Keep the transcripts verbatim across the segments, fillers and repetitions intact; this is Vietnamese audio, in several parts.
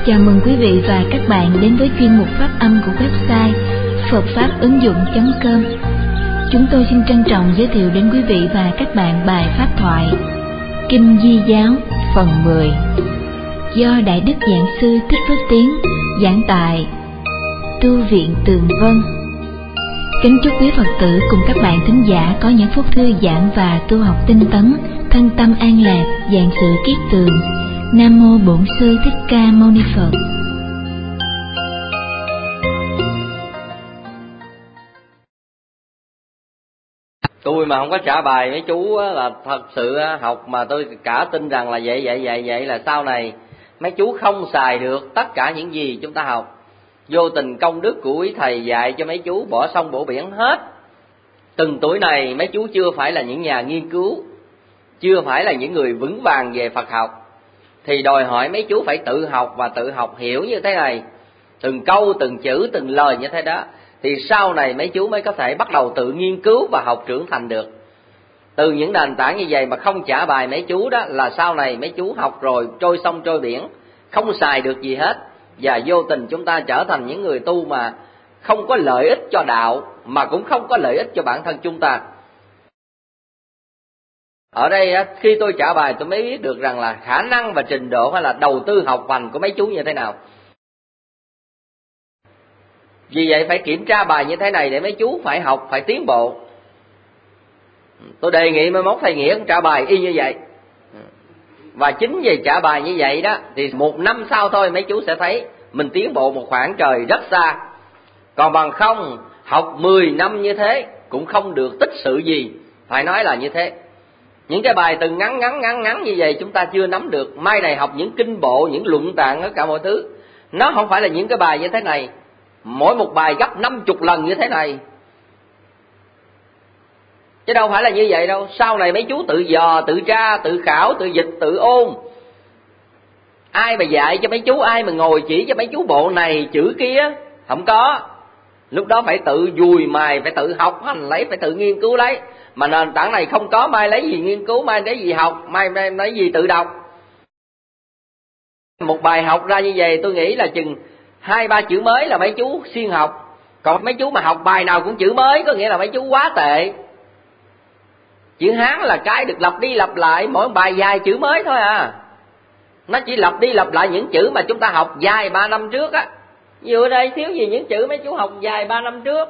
Chào mừng quý vị và các bạn đến với chuyên mục phát âm của website phật pháp ứng dụng chấm com. Chúng tôi xin trân trọng giới thiệu đến quý vị và các bạn bài pháp thoại Kinh Di Giáo phần mười do Đại Đức Giảng Sư Thích Phước Tiến giảng tại Tu viện Tường Vân. Kính chúc quý Phật tử cùng các bạn thính giả có những phút thư giãn và tu học tinh tấn, thân tâm an lạc, vạn sự kiết tường. Nam mô Bổn Sư Thích Ca Mâu Ni Phật. Tôi mà không có trả bài mấy chú là thật sự học mà tôi cả tin rằng là vậy vậy vậy vậy là sau này mấy chú không xài được tất cả những gì chúng ta học. Vô tình công đức của quý thầy dạy cho mấy chú bỏ sông bỏ biển hết. Từng tuổi này mấy chú chưa phải là những nhà nghiên cứu, chưa phải là những người vững vàng về Phật học, thì đòi hỏi mấy chú phải tự học và tự học hiểu như thế này, từng câu từng chữ từng lời như thế đó, thì sau này mấy chú mới có thể bắt đầu tự nghiên cứu và học trưởng thành được. Từ những nền tảng như vậy mà không trả bài mấy chú đó là sau này mấy chú học rồi trôi sông trôi biển, không xài được gì hết, và vô tình chúng ta trở thành những người tu mà không có lợi ích cho đạo, mà cũng không có lợi ích cho bản thân chúng ta. Ở đây khi tôi trả bài tôi mới biết được rằng là khả năng và trình độ hay là đầu tư học hành của mấy chú như thế nào. Vì vậy phải kiểm tra bài như thế này để mấy chú phải học, phải tiến bộ. Tôi đề nghị mai mốt thầy Nghĩa trả bài y như vậy. Và chính vì trả bài như vậy đó thì một năm sau thôi mấy chú sẽ thấy mình tiến bộ một khoảng trời rất xa. Còn bằng không học mười năm như thế cũng không được tích sự gì, phải nói là như thế. Những cái bài từng ngắn ngắn ngắn ngắn như vậy chúng ta chưa nắm được. Mai này học những kinh bộ, những luận tạng, tất cả mọi thứ, nó không phải là những cái bài như thế này. Mỗi một bài gấp năm chục lần như thế này, chứ đâu phải là như vậy đâu. Sau này mấy chú tự dò, tự tra, tự khảo, tự dịch, tự ôn. Ai mà dạy cho mấy chú, ai mà ngồi chỉ cho mấy chú bộ này chữ kia, không có. Lúc đó phải tự dùi mài, phải tự học hành lấy, phải tự nghiên cứu lấy. Mà nền tảng này không có, mai lấy gì nghiên cứu, mai lấy gì học, mai, mai lấy gì tự đọc. Một bài học ra như vậy tôi nghĩ là chừng hai ba chữ mới là mấy chú siêng học. Còn mấy chú mà học bài nào cũng chữ mới có nghĩa là mấy chú quá tệ. Chữ Hán là cái được lặp đi lặp lại, mỗi bài dài chữ mới thôi à. Nó chỉ lặp đi lặp lại những chữ mà chúng ta học dài ba năm trước á. Vừa đây thiếu gì những chữ mấy chú học dài ba năm trước.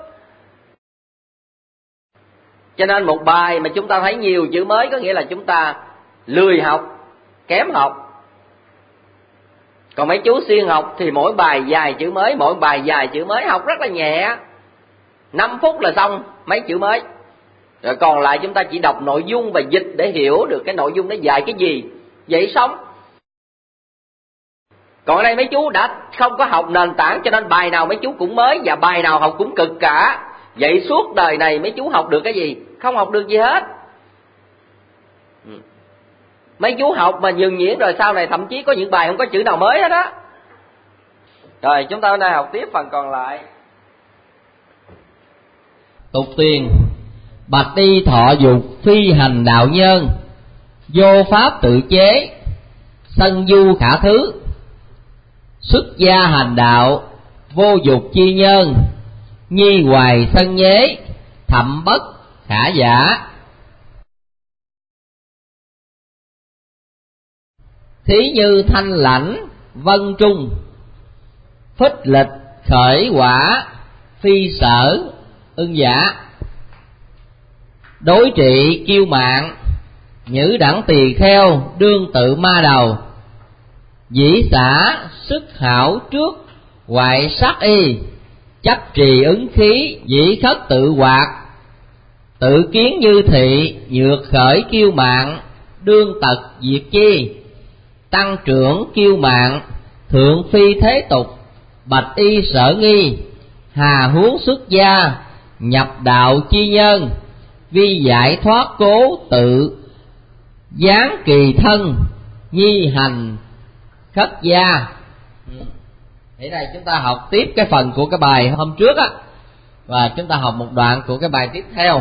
Cho nên một bài mà chúng ta thấy nhiều chữ mới có nghĩa là chúng ta lười học, kém học. Còn mấy chú siêng học thì mỗi bài dài chữ mới, mỗi bài dài chữ mới, học rất là nhẹ. năm phút là xong mấy chữ mới. Rồi còn lại chúng ta chỉ đọc nội dung và dịch để hiểu được cái nội dung nó dạy cái gì. Vậy xong. Còn ở đây mấy chú đã không có học nền tảng cho nên bài nào mấy chú cũng mới và bài nào học cũng cực cả. Vậy suốt đời này mấy chú học được cái gì? Không học được gì hết. Mấy chú học mà nhường nhuyễn rồi sau này thậm chí có những bài không có chữ nào mới hết á. Rồi chúng ta hôm nay học tiếp phần còn lại. Tục tiền: bạch y thọ dục phi hành đạo nhân, vô pháp tự chế, sân du khả thứ, xuất gia hành đạo, vô dục chi nhân, nhi hoài sân nhế, thậm bất khả giả. Thí như thanh lãnh vân trung, phích lịch khởi quả, phi sở ưng giả. Đối trị kiêu mạng, nhữ đẳng tỳ kheo, đương tự ma đầu. Dĩ xả sức hảo trước, hoại sát y, chấp trì ứng khí, dĩ khất tự hoạt. Tự kiến như thị, nhược khởi kiêu mạng, đương tật diệt chi. Tăng trưởng kiêu mạng, thượng phi thế tục, bạch y sở nghi. Hà huống xuất gia, nhập đạo chi nhân, vi giải thoát cố tự, giáng kỳ thân, nhi hành khất gia. Thế này chúng ta học tiếp cái phần của cái bài hôm trước á, và chúng ta học một đoạn của cái bài tiếp theo.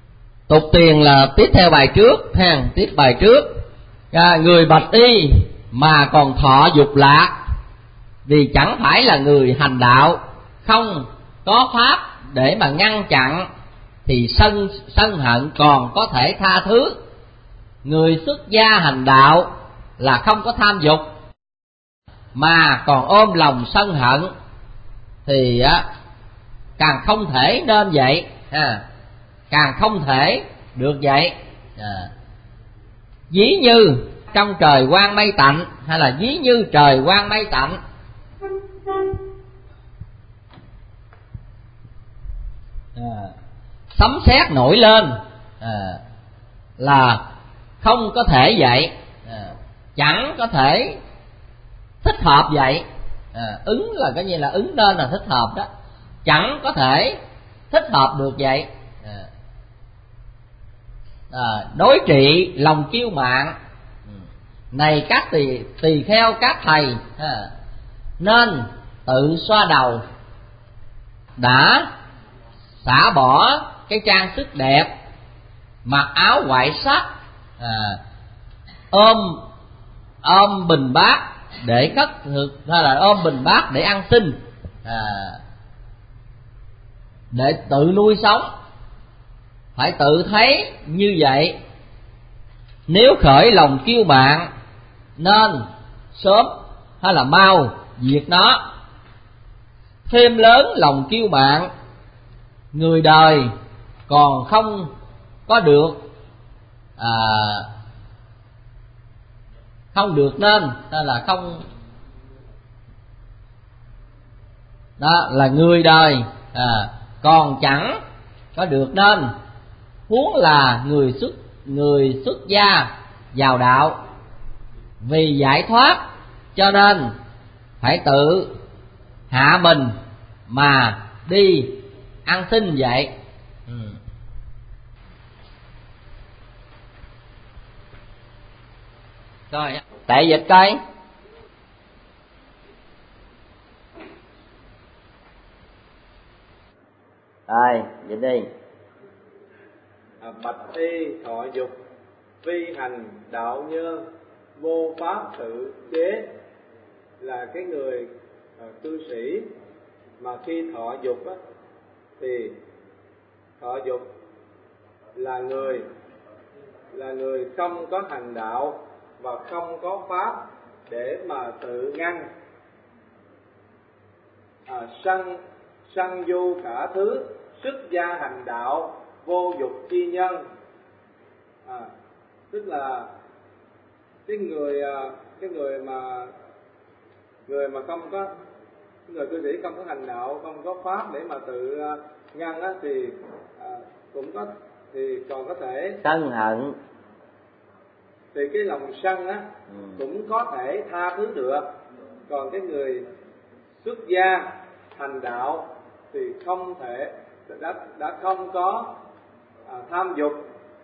Tục tiền là tiếp theo bài trước ha, tiếp bài trước. À, người bạch y mà còn thọ dục lạc, vì chẳng phải là người hành đạo, không có pháp để mà ngăn chặn, thì sân sân hận còn có thể tha thứ. Người xuất gia hành đạo là không có tham dục mà còn ôm lòng sân hận thì á, càng không thể nên vậy, à, càng không thể được vậy. À, ví như trong trời quang mây tạnh, hay là ví như trời quang mây tạnh, à, sấm sét nổi lên, à, là không có thể vậy, à, chẳng có thể thích hợp vậy. À, ứng là cái như là ứng nên là thích hợp đó, chẳng có thể thích hợp được vậy. À, à, đối trị lòng kiêu mạn, này các tỳ tỳ kheo các thầy, à, nên tự xoa đầu, đã xả bỏ cái trang sức đẹp, mặc áo ngoại sắc, à, ôm ôm bình bát để cất thực, hay là ôm bình bát để ăn xin, à, để tự nuôi sống, phải tự thấy như vậy. Nếu khởi lòng kiêu mạn nên sớm hay là mau diệt nó. Thêm lớn lòng kiêu mạn, người đời còn không có được, à, không được nên, hay là không, đó là người đời, à, còn chẳng có được nên, huống là người xuất người xuất gia vào đạo. Vì giải thoát cho nên phải tự hạ mình mà đi ăn xin vậy. Ừ. Rồi tệ dịch coi. Rồi dịch đi. À, bạch y thọ dục, vi hành đạo nhân, vô pháp tự chế. Là cái người à, cư sĩ mà khi thọ dục á, thì thọ dục là người là người không có hành đạo và không có pháp để mà tự ngăn à, sân sân du cả thứ, xuất gia hành đạo, vô dục chi nhân. À, tức là cái người cái người mà người mà không có người cư sĩ không có hành đạo, không có pháp để mà tự ngăn á, thì à, cũng có thì còn có thể sân hận, thì cái lòng sân á ừ. cũng có thể tha thứ được. Còn cái người xuất gia hành đạo thì không thể, đã đã không có à, tham dục.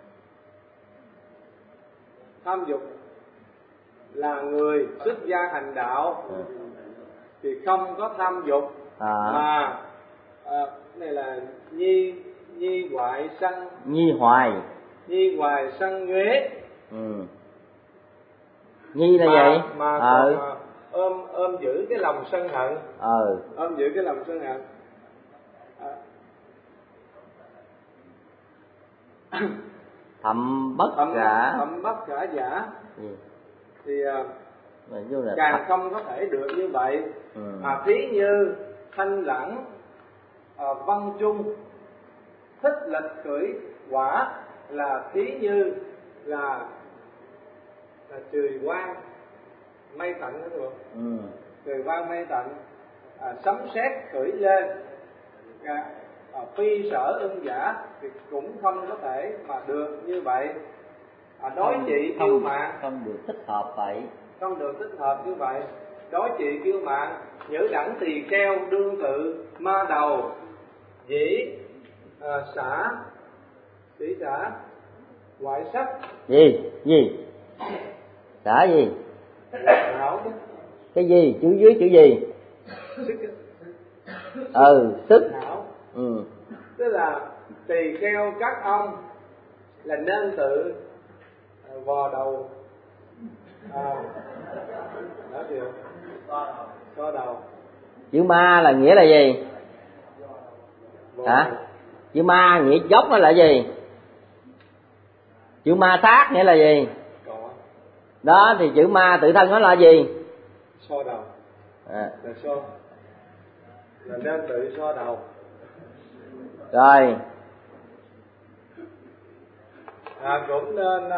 Tham dục là người xuất gia hành đạo ừ. thì không có tham dục, à. mà à, này là nhi nhi hoại sân nhi hoài nhi hoài sân nhuế. Ừ. Nhi là mà, vậy mà ờ. còn, à, ôm ôm giữ cái lòng sân hận, ờ. ôm giữ cái lòng sân hận. À. thậm bất thậm, khả thậm bất khả giả. ừ. Thì à, là càng thật. không có thể được như vậy. ừ. À, thí như thanh lãng à, văn chung, thích lịch khởi quả, là thí như là là trời quang mây tạnh đó được. ừ. Trời quang mây tạnh, à, sấm sét khởi lên, à, à, phi sở ưng giả, thì cũng không có thể mà được như vậy. À, đối không, trị không, kiêu mạn, không được thích hợp vậy, không được thích hợp như vậy. Đối trị kiêu mạn, nhữ đẳng tỳ kheo đương tự ma đầu, dĩ à, xả sĩ xả ngoại sắc. Gì gì xả gì Hảo chứ. Cái gì chữ dưới chữ gì? ừ sức Hảo. ừ. Tức là tỳ kheo các ông là nên tự à, vò đầu à, gì không? So đầu. Chữ ma là nghĩa là gì? Hả? Chữ ma nghĩa dốc nó là gì? Chữ ma sát nghĩa là gì? Cỏ. Đó thì chữ ma tự thân nó là gì? So đầu. À. Là so. Là nên tự so đầu. Rồi. À, cũng nên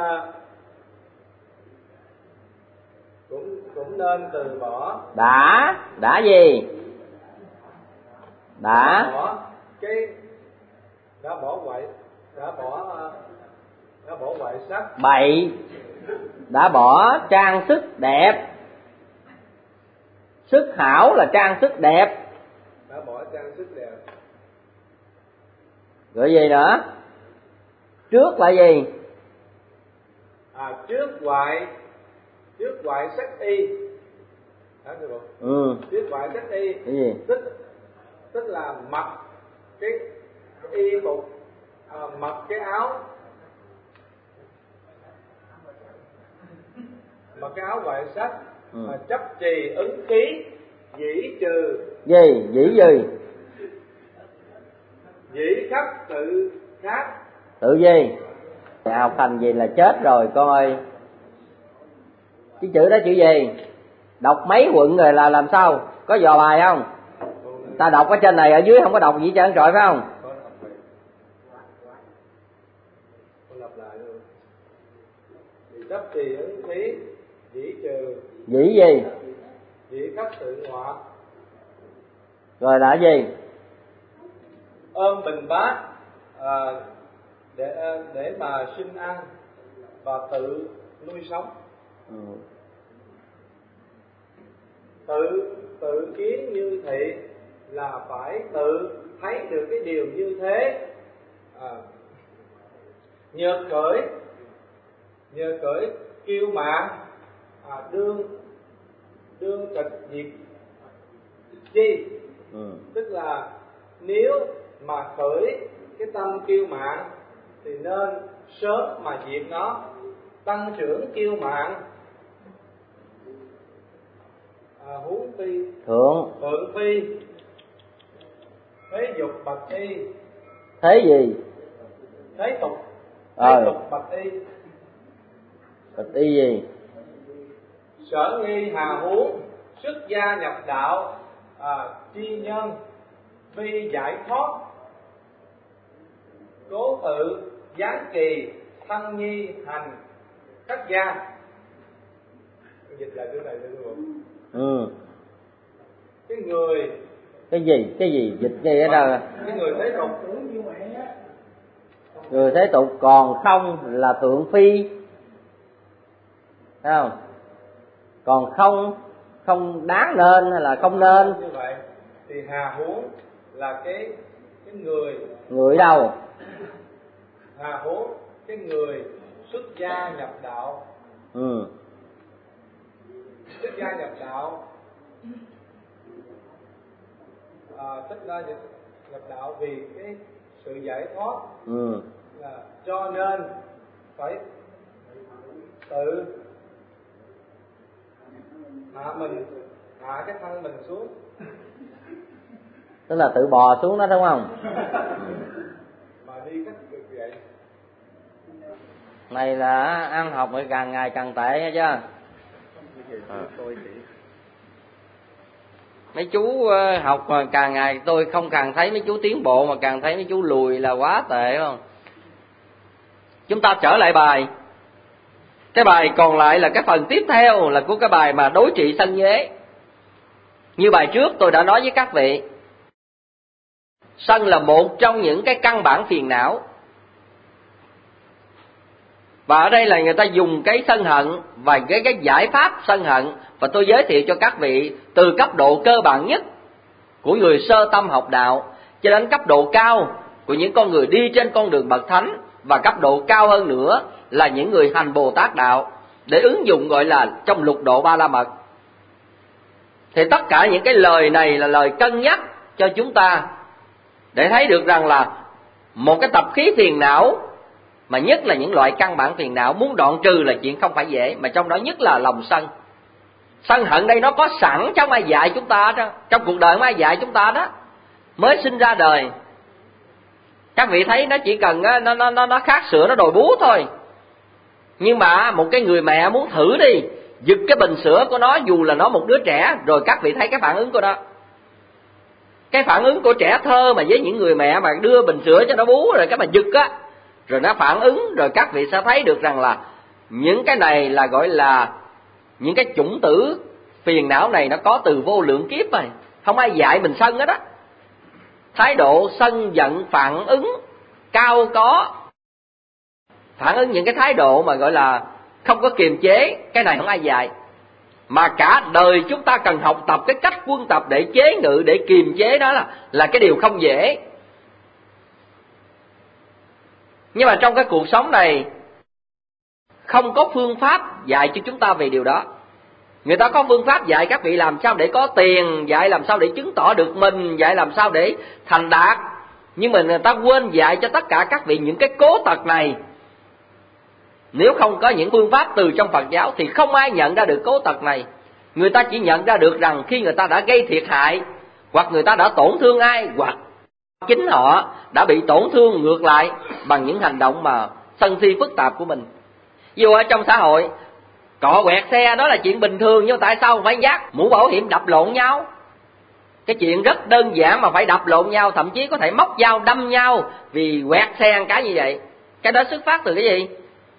cũng cũng nên từ bỏ. Đã, đã gì? Đã bỏ cái đã bỏ quậy, đã bỏ đã bỏ quậy sắc. bậy, đã bỏ trang sức đẹp. Sức hảo là trang sức đẹp. Đã bỏ trang sức đẹp. Rồi gì nữa? Trước là gì? À, trước ngoại, trước ngoại sắc y. Đó được không? Ừ. Trước ngoại sắc y. Cái gì? Tức tức là mặc cái, cái y phục, à, mặc cái áo, mặc cái áo ngoại sắc, Ừ. mà chấp trì ứng khí, dĩ trừ. Gì? Dĩ gì? Dĩ khắc tự khác. Tự gì? Học hành gì là chết rồi con ơi. Cái chữ đó chữ gì? Đọc mấy quận rồi là làm sao? Có dò bài không? Ta đọc ở trên này ở dưới không có đọc gì trơn trọi phải không? Lặp lại luôn. Thì chấp trì ứng khí, dĩ trừ. Dĩ gì? Dĩ khắc tự ngoại. Rồi là cái gì? Ôm bình bát, à, để để mà sinh ăn và tự nuôi sống. Ừ. Tự tự kiến như thị là phải tự thấy được cái điều như thế. À, nhờ khởi nhờ khởi kiêu mạn, à, đương đương tịch diệt chi. Ừ. Tức là nếu mà khởi cái tâm kiêu mạn thì nên sớm mà diệt nó. Tăng trưởng kiêu mạn, à, huống phi Thượng. thượng phi thế dục bạch y. Thế gì? Thế tục. Thế Ờ. tục bạch y. Bạch y gì? Sở nghi hà huống, xuất gia nhập đạo, à, chi nhân vi giải thoát. Cố tự gián kỳ thân nhi hành các gia. Dịch lại chỗ này được không? Ừ. Cái người Cái gì? Cái gì? Dịch gì ở đâu? cái người thế tục. Người thế tục còn không là thượng phi. Thấy không? Còn không không đáng nên hay là không nên? Như vậy thì hà huống là cái cái người Người đâu? hà huống cái người xuất gia nhập đạo. Ừ. Xuất gia nhập đạo, à, xuất gia nhập, nhập đạo vì cái sự giải thoát. Ừ. Là cho nên phải tự hạ mình, hạ cái thân mình xuống. Tức là tự bò xuống đó đúng không? Mà đi cách cực vậy. Này là ăn học mới càng ngày càng tệ nghe chưa? À. Mấy chú học mà càng ngày tôi không càng thấy mấy chú tiến bộ mà càng thấy mấy chú lùi là quá tệ không? Chúng ta trở lại bài. Cái bài còn lại là cái phần tiếp theo là của cái bài mà đối trị sân nhế. Như bài trước tôi đã nói với các vị, sân là một trong những cái căn bản phiền não. Và ở đây là người ta dùng cái sân hận và cái, cái giải pháp sân hận. Và tôi giới thiệu cho các vị từ cấp độ cơ bản nhất của người sơ tâm học đạo cho đến cấp độ cao của những con người đi trên con đường bậc thánh, và cấp độ cao hơn nữa là những người hành Bồ Tát đạo, để ứng dụng gọi là trong lục độ ba la mật. Thì tất cả những cái lời này là lời cân nhắc cho chúng ta để thấy được rằng là một cái tập khí phiền não, mà nhất là những loại căn bản phiền não muốn đoạn trừ là chuyện không phải dễ, mà trong đó nhất là lòng sân. Sân hận đây nó có sẵn chứ không ai dạy chúng ta đó. Trong cuộc đời không ai dạy chúng ta đó. Mới sinh ra đời, các vị thấy nó chỉ cần nó nó nó nó khát sữa, nó đòi bú thôi. Nhưng mà một cái người mẹ muốn thử đi, giật cái bình sữa của nó dù là nó một đứa trẻ, rồi các vị thấy cái phản ứng của nó. Cái phản ứng của trẻ thơ mà với những người mẹ mà đưa bình sữa cho nó bú rồi cái mà giật á, rồi nó phản ứng, rồi các vị sẽ thấy được rằng là những cái này là gọi là những cái chủng tử phiền não này nó có từ vô lượng kiếp rồi. Không ai dạy mình sân hết á. Thái độ sân giận phản ứng cao có, phản ứng những cái thái độ mà gọi là không có kiềm chế, cái này không ai dạy. Mà cả đời chúng ta cần học tập cái cách quân tập để chế ngự, để kiềm chế đó là, là cái điều không dễ. Nhưng mà trong cái cuộc sống này không có phương pháp dạy cho chúng ta về điều đó. Người ta có phương pháp dạy các vị làm sao để có tiền, dạy làm sao để chứng tỏ được mình, dạy làm sao để thành đạt. Nhưng mà người ta quên dạy cho tất cả các vị những cái cố tật này. Nếu không có những phương pháp từ trong Phật giáo thì không ai nhận ra được cố tật này. Người ta chỉ nhận ra được rằng khi người ta đã gây thiệt hại, hoặc người ta đã tổn thương ai, hoặc chính họ đã bị tổn thương ngược lại bằng những hành động mà sân si phức tạp của mình. Dù ở trong xã hội cọ quẹt xe đó là chuyện bình thường, nhưng tại sao phải dắt mũ bảo hiểm đập lộn nhau? Cái chuyện rất đơn giản mà phải đập lộn nhau, thậm chí có thể móc dao đâm nhau vì quẹt xe một cái như vậy. Cái đó xuất phát từ cái gì?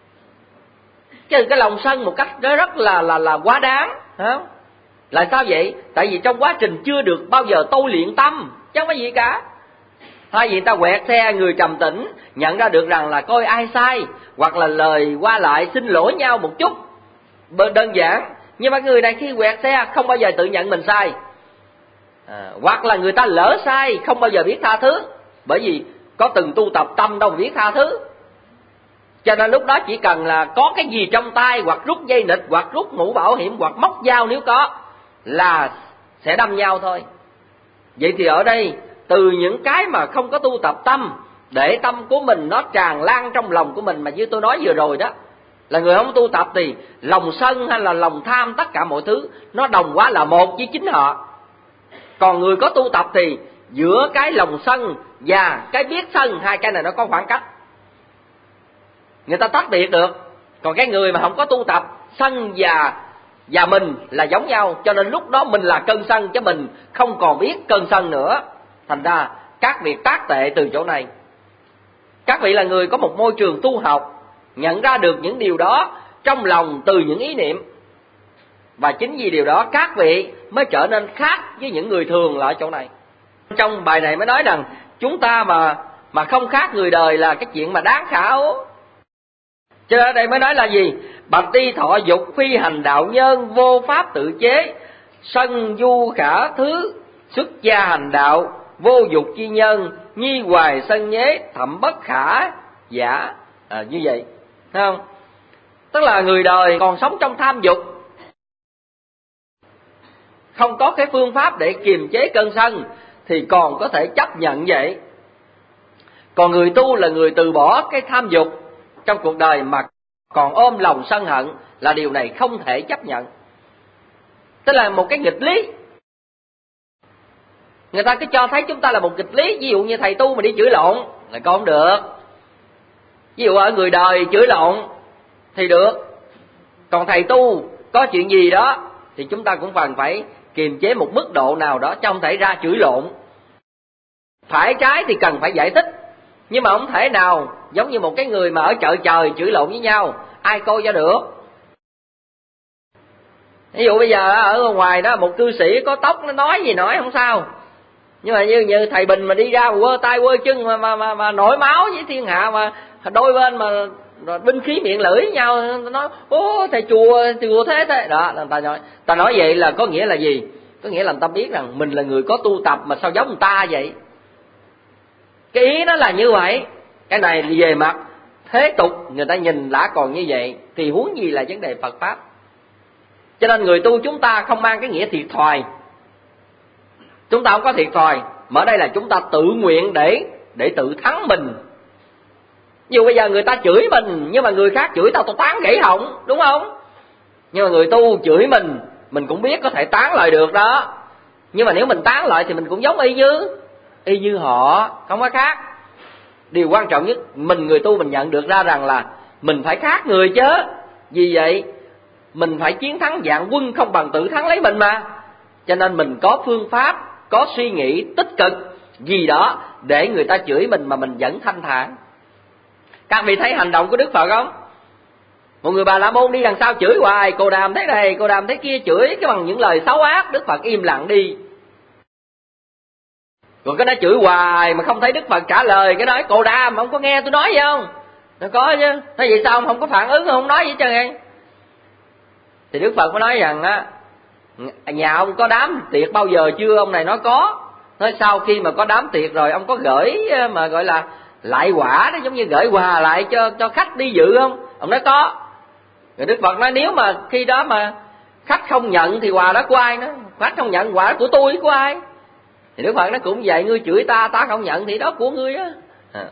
Cái cái lòng sân một cách đó rất là là là quá đáng, hả? Là sao vậy? Tại vì trong quá trình chưa được bao giờ tôi luyện tâm, chứ không có gì cả. Thay vì ta quẹt xe, người trầm tĩnh nhận ra được rằng là coi ai sai, hoặc là lời qua lại xin lỗi nhau một chút đơn giản. Nhưng mà người này khi quẹt xe không bao giờ tự nhận mình sai, à, hoặc là người ta lỡ sai không bao giờ biết tha thứ, bởi vì có từng tu tập tâm đâu mà biết tha thứ. Cho nên lúc đó chỉ cần là có cái gì trong tay, hoặc rút dây nịt, hoặc rút mũ bảo hiểm, hoặc móc dao nếu có, là sẽ đâm nhau thôi. Vậy thì ở đây từ những cái mà không có tu tập tâm, để tâm của mình nó tràn lan trong lòng của mình, mà như tôi nói vừa rồi đó, là người không tu tập thì lòng sân hay là lòng tham, tất cả mọi thứ nó đồng quá là một với chính họ. Còn người có tu tập thì giữa cái lòng sân và cái biết sân, hai cái này nó có khoảng cách, người ta tách biệt được. Còn cái người mà không có tu tập, sân và và mình là giống nhau, cho nên lúc đó mình là cơn sân, chứ mình không còn biết cơn sân nữa. Thành ra các việc tác tệ từ chỗ này. Các vị là người có một môi trường tu học, nhận ra được những điều đó trong lòng từ những ý niệm, và chính vì điều đó các vị mới trở nên khác với những người thường là ở chỗ này. Trong bài này mới nói rằng chúng ta mà mà không khác người đời là cái chuyện mà đáng khảo. Cho nên ở đây mới nói là gì? Bạch đi thọ dục phi hành đạo nhân, vô pháp tự chế, sân du khả thứ, xuất gia hành đạo, vô dục chi nhân, nhi hoài sân nhế, thậm bất khả giả. À, như vậy, thấy không? Tức là người đời còn sống trong tham dục, không có cái phương pháp để kiềm chế cơn sân thì còn có thể chấp nhận vậy. Còn người tu là người từ bỏ cái tham dục trong cuộc đời mà còn ôm lòng sân hận, là điều này không thể chấp nhận. Tức là một cái nghịch lý. Người ta cứ cho thấy chúng ta là một nghịch lý. Ví dụ như thầy tu mà đi chửi lộn là con không được. Ví dụ ở người đời chửi lộn thì được. Còn thầy tu có chuyện gì đó thì chúng ta cũng cần phải kiềm chế một mức độ nào đó, chứ không thể ra chửi lộn. Phải trái thì cần phải giải thích, nhưng mà không thể nào giống như một cái người mà ở chợ trời chửi lộn với nhau, ai coi cho được. Ví dụ bây giờ ở ngoài đó một cư sĩ có tóc nó nói gì nói không sao, nhưng mà như như thầy Bình mà đi ra quơ tay quơ chân mà mà mà, mà nổi máu với thiên hạ, mà đôi bên mà binh khí miệng lưỡi với nhau, nói ô thầy chùa chùa thế thế đó, người ta nói ta nói vậy là có nghĩa là gì? Có nghĩa là người ta biết rằng mình là người có tu tập mà sao giống người ta vậy. Cái ý nó là như vậy. Cái này về mặt thế tục người ta nhìn đã còn như vậy, thì huống gì là vấn đề Phật pháp. Cho nên người tu chúng ta không mang cái nghĩa thiệt thòi. Chúng ta không có thiệt thòi, mà ở đây là chúng ta tự nguyện để để tự thắng mình. Dù bây giờ người ta chửi mình, nhưng mà người khác chửi tao tao tán gãy họng, đúng không? Nhưng mà người tu chửi mình mình cũng biết có thể tán lại được đó, nhưng mà nếu mình tán lại thì mình cũng giống y như y như họ, không có khác. Điều quan trọng nhất mình người tu mình nhận được ra rằng là mình phải khác người chứ. Vì vậy mình phải chiến thắng vạn quân không bằng tự thắng lấy mình mà. Cho nên mình có phương pháp, có suy nghĩ tích cực gì đó để người ta chửi mình mà mình vẫn thanh thản. Các vị thấy hành động của Đức Phật không? Một người Bà La Môn đi đằng sau chửi hoài, Cô Đàm thế này, Cô Đàm thế kia, chửi cái bằng những lời xấu ác, Đức Phật im lặng đi. Còn cái đó chửi hoài mà không thấy Đức Phật trả lời, cái nói Cô Đàm ông có nghe tôi nói gì không? Nó có chứ. Nói vậy sao ông không có phản ứng, không nói gì trơn em? Thì Đức Phật mới nói rằng á, nhà ông có đám tiệc bao giờ chưa? Ông này nói có. Nói sau khi mà có đám tiệc rồi ông có gửi mà gọi là lại quả đó, giống như gửi quà lại cho cho khách đi dự không? Ông nói có. Rồi Đức Phật nói nếu mà khi đó mà khách không nhận thì quà đó của ai nữa? Khách không nhận quà đó của tôi, của ai? Thì Đức Phật nói cũng vậy, ngươi chửi ta, ta không nhận thì đó của ngươi á. À.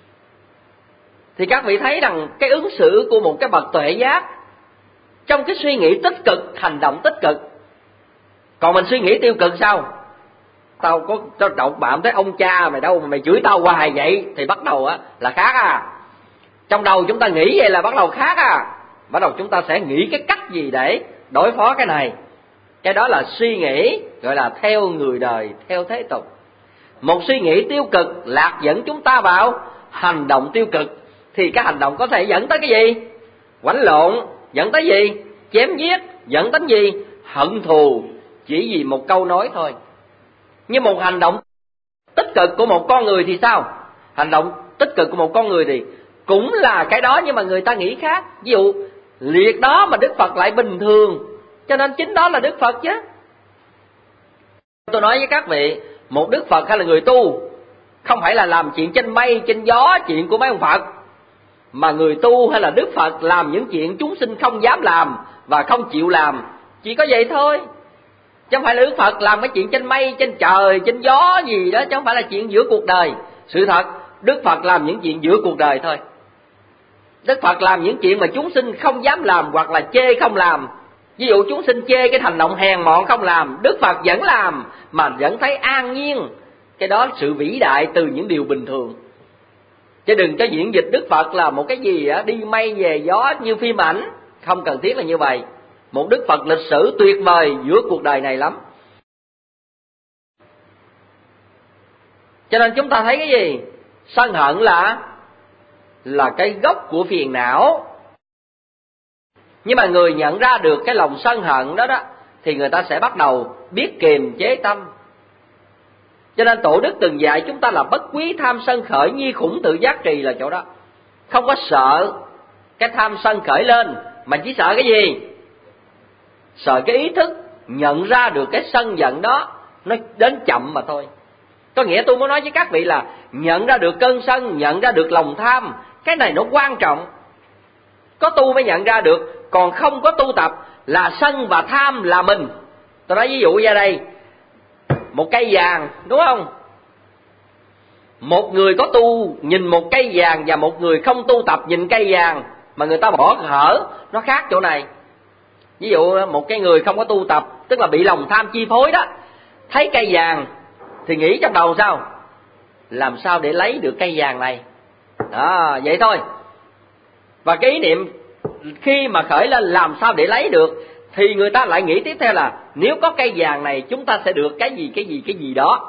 Thì các vị thấy rằng cái ứng xử của một cái bậc tuệ giác trong cái suy nghĩ tích cực, hành động tích cực. Còn mình suy nghĩ tiêu cực sao? Tao có cho độc bạn thấy ông cha mày đâu mà mày chửi tao hoài vậy, thì bắt đầu á là khác à. Trong đầu chúng ta nghĩ vậy là bắt đầu khác à. Bắt đầu chúng ta sẽ nghĩ cái cách gì để đối phó cái này. Cái đó là suy nghĩ gọi là theo người đời, theo thế tục. Một suy nghĩ tiêu cực lạc dẫn chúng ta vào hành động tiêu cực, thì cái hành động có thể dẫn tới cái gì? Quánh lộn. Dẫn tới gì? Chém giết. Dẫn tới gì? Hận thù. Chỉ vì một câu nói thôi. Nhưng một hành động tích cực của một con người thì sao? Hành động tích cực của một con người thì cũng là cái đó, nhưng mà người ta nghĩ khác. Ví dụ liệt đó mà Đức Phật lại bình thường, cho nên chính đó là Đức Phật chứ. Tôi nói với các vị, một Đức Phật hay là người tu không phải là làm chuyện trên mây trên gió, chuyện của mấy ông Phật. Mà người tu hay là Đức Phật làm những chuyện chúng sinh không dám làm và không chịu làm, chỉ có vậy thôi. Chứ không phải là Đức Phật làm cái chuyện trên mây, trên trời, trên gió gì đó, chứ không phải là chuyện giữa cuộc đời. Sự thật, Đức Phật làm những chuyện giữa cuộc đời thôi. Đức Phật làm những chuyện mà chúng sinh không dám làm hoặc là chê không làm. Ví dụ chúng sinh chê cái hành động hèn mọn không làm, Đức Phật vẫn làm mà vẫn thấy an nhiên. Cái đó sự vĩ đại từ những điều bình thường. Chứ đừng cho diễn dịch Đức Phật là một cái gì đó, đi mây về gió như phim ảnh. Không cần thiết là như vậy. Một Đức Phật lịch sử tuyệt vời giữa cuộc đời này lắm. Cho nên chúng ta thấy cái gì? Sân hận là là cái gốc của phiền não. Nhưng mà người nhận ra được cái lòng sân hận đó đó, thì người ta sẽ bắt đầu biết kiềm chế tâm. Cho nên Tổ Đức từng dạy chúng ta là bất quý tham sân khởi, nhi khủng tự giác trì là chỗ đó. Không có sợ cái tham sân khởi lên, mà chỉ sợ cái gì? Sợ cái ý thức nhận ra được cái sân giận đó nó đến chậm mà thôi. Có nghĩa tôi muốn nói với các vị là nhận ra được cơn sân, nhận ra được lòng tham, cái này nó quan trọng. Có tu mới nhận ra được, còn không có tu tập là sân và tham là mình. Tôi nói ví dụ ra đây, một cây vàng đúng không? Một người có tu nhìn một cây vàng và một người không tu tập nhìn cây vàng mà người ta bỏ hở, nó khác chỗ này. Ví dụ một cái người không có tu tập, tức là bị lòng tham chi phối đó, thấy cây vàng thì nghĩ trong đầu sao? Làm sao để lấy được cây vàng này? Đó, vậy thôi. Và cái ý niệm khi mà khởi lên làm sao để lấy được, thì người ta lại nghĩ tiếp theo là nếu có cây vàng này chúng ta sẽ được cái gì, cái gì, cái gì đó.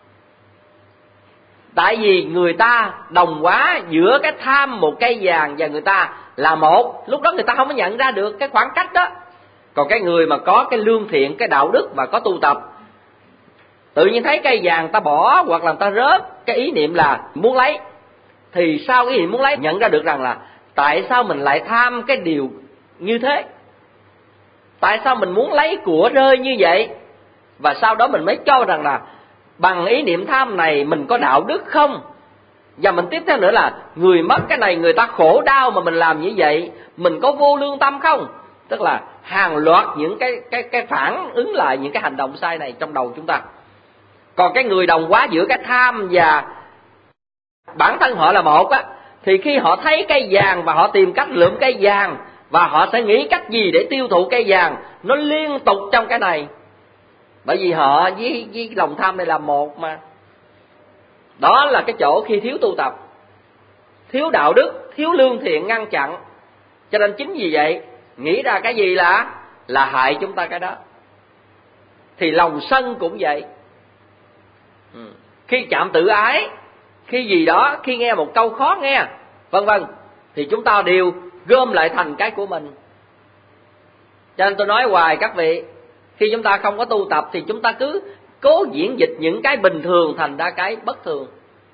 Tại vì người ta đồng hóa giữa cái tham một cây vàng và người ta là một, lúc đó người ta không có nhận ra được cái khoảng cách đó. Còn cái người mà có cái lương thiện, cái đạo đức và có tu tập, tự nhiên thấy cây vàng ta bỏ hoặc là ta rớt, cái ý niệm là muốn lấy, thì sau cái ý niệm muốn lấy nhận ra được rằng là tại sao mình lại tham cái điều như thế, tại sao mình muốn lấy của rơi như vậy. Và sau đó mình mới cho rằng là bằng ý niệm tham này mình có đạo đức không. Và mình tiếp theo nữa là người mất cái này người ta khổ đau mà mình làm như vậy, mình có vô lương tâm không. Tức là hàng loạt những cái cái cái phản ứng lại những cái hành động sai này trong đầu chúng ta. Còn cái người đồng hóa giữa cái tham và bản thân họ là một á, thì khi họ thấy cây vàng và họ tìm cách lượm cây vàng và họ sẽ nghĩ cách gì để tiêu thụ cây vàng. Nó liên tục trong cái này, bởi vì họ với, với lòng tham này là một mà. Đó là cái chỗ khi thiếu tu tập, thiếu đạo đức, thiếu lương thiện ngăn chặn. Cho nên chính vì vậy, nghĩ ra cái gì là là hại chúng ta cái đó. Thì lòng sân cũng vậy. Ừ. Khi chạm tự ái, khi gì đó, khi nghe một câu khó nghe, vân vân, thì chúng ta đều gom lại thành cái của mình. Cho nên tôi nói hoài các vị, khi chúng ta không có tu tập thì chúng ta cứ cố diễn dịch những cái bình thường thành ra cái bất thường.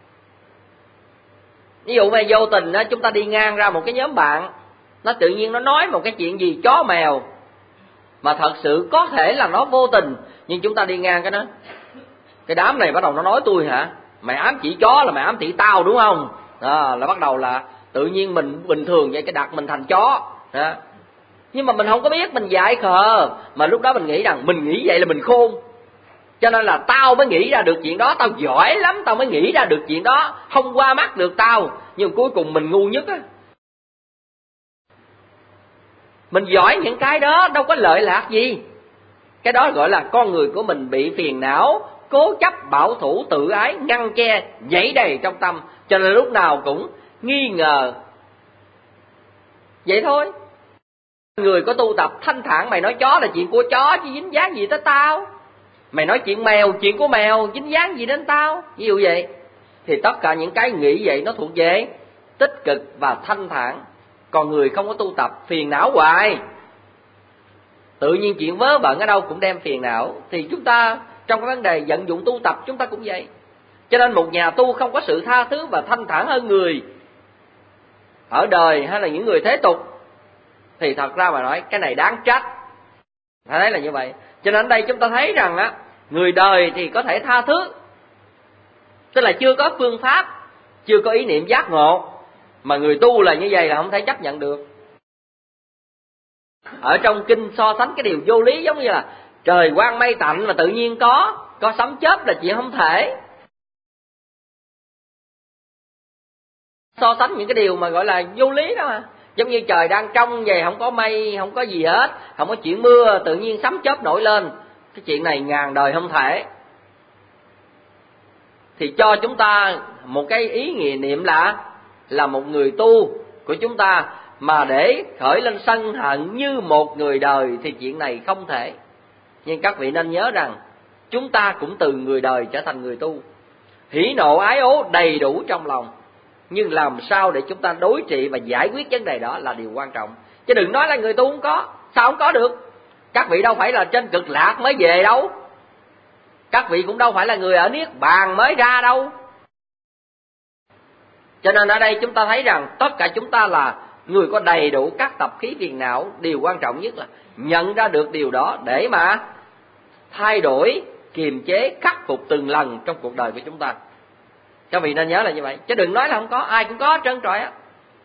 Ví dụ mà vô tình đó, chúng ta đi ngang ra một cái nhóm bạn, nó tự nhiên nó nói một cái chuyện gì chó mèo, mà thật sự có thể là nó vô tình, nhưng chúng ta đi ngang cái đó, cái đám này bắt đầu nó nói tôi hả, mày ám chỉ chó là mày ám chỉ tao đúng không? Đó, là bắt đầu là tự nhiên mình bình thường vậy, cái đặt mình thành chó đó. Nhưng mà mình không có biết, mình dại khờ, mà lúc đó mình nghĩ rằng mình nghĩ vậy là mình khôn, cho nên là tao mới nghĩ ra được chuyện đó, tao giỏi lắm, tao mới nghĩ ra được chuyện đó, không qua mắt được tao. Nhưng cuối cùng mình ngu nhất á. Mình giỏi những cái đó đâu có lợi lạc gì. Cái đó gọi là con người của mình bị phiền não, cố chấp, bảo thủ, tự ái, ngăn che, dẫy đầy trong tâm, cho nên lúc nào cũng nghi ngờ. Vậy thôi. Người có tu tập thanh thản, mày nói chó là chuyện của chó chứ dính dáng gì tới tao. Mày nói chuyện mèo, chuyện của mèo, dính dáng gì đến tao. Ví dụ vậy. Thì tất cả những cái nghĩ vậy nó thuộc về tích cực và thanh thản. Còn người không có tu tập phiền não hoài, tự nhiên chuyện vớ bận ở đâu cũng đem phiền não. Thì chúng ta trong cái vấn đề vận dụng tu tập chúng ta cũng vậy. Cho nên một nhà tu không có sự tha thứ và thanh thản hơn người ở đời hay là những người thế tục thì thật ra mà nói cái này đáng trách. Thấy là như vậy. Cho nên ở đây chúng ta thấy rằng á, người đời thì có thể tha thứ, tức là chưa có phương pháp, chưa có ý niệm giác ngộ, mà người tu là như vậy là không thể chấp nhận được. Ở trong kinh so sánh cái điều vô lý, giống như là trời quang mây tạnh mà tự nhiên có có sấm chớp là chuyện không thể. So sánh những cái điều mà gọi là vô lý đó mà. Giống như trời đang trong vậy, không có mây, không có gì hết, không có chuyện mưa, tự nhiên sấm chớp nổi lên. Cái chuyện này ngàn đời không thể. Thì cho chúng ta một cái ý nghĩa niệm là là một người tu của chúng ta mà để khởi lên sân hận như một người đời thì chuyện này không thể. Nhưng các vị nên nhớ rằng chúng ta cũng từ người đời trở thành người tu. Hỉ nộ ái ố đầy đủ trong lòng, nhưng làm sao để chúng ta đối trị và giải quyết vấn đề đó là điều quan trọng. Chứ đừng nói là người tu không có. Sao không có được? Các vị đâu phải là trên cực lạc mới về đâu. Các vị cũng đâu phải là người ở niết bàn mới ra đâu. Cho nên ở đây chúng ta thấy rằng tất cả chúng ta là người có đầy đủ các tập khí phiền não. Điều quan trọng nhất là nhận ra được điều đó để mà thay đổi, kiềm chế, khắc phục từng lần trong cuộc đời của chúng ta. Các vị nên nhớ là như vậy. Chứ đừng nói là không có, ai cũng có trơn trọi á.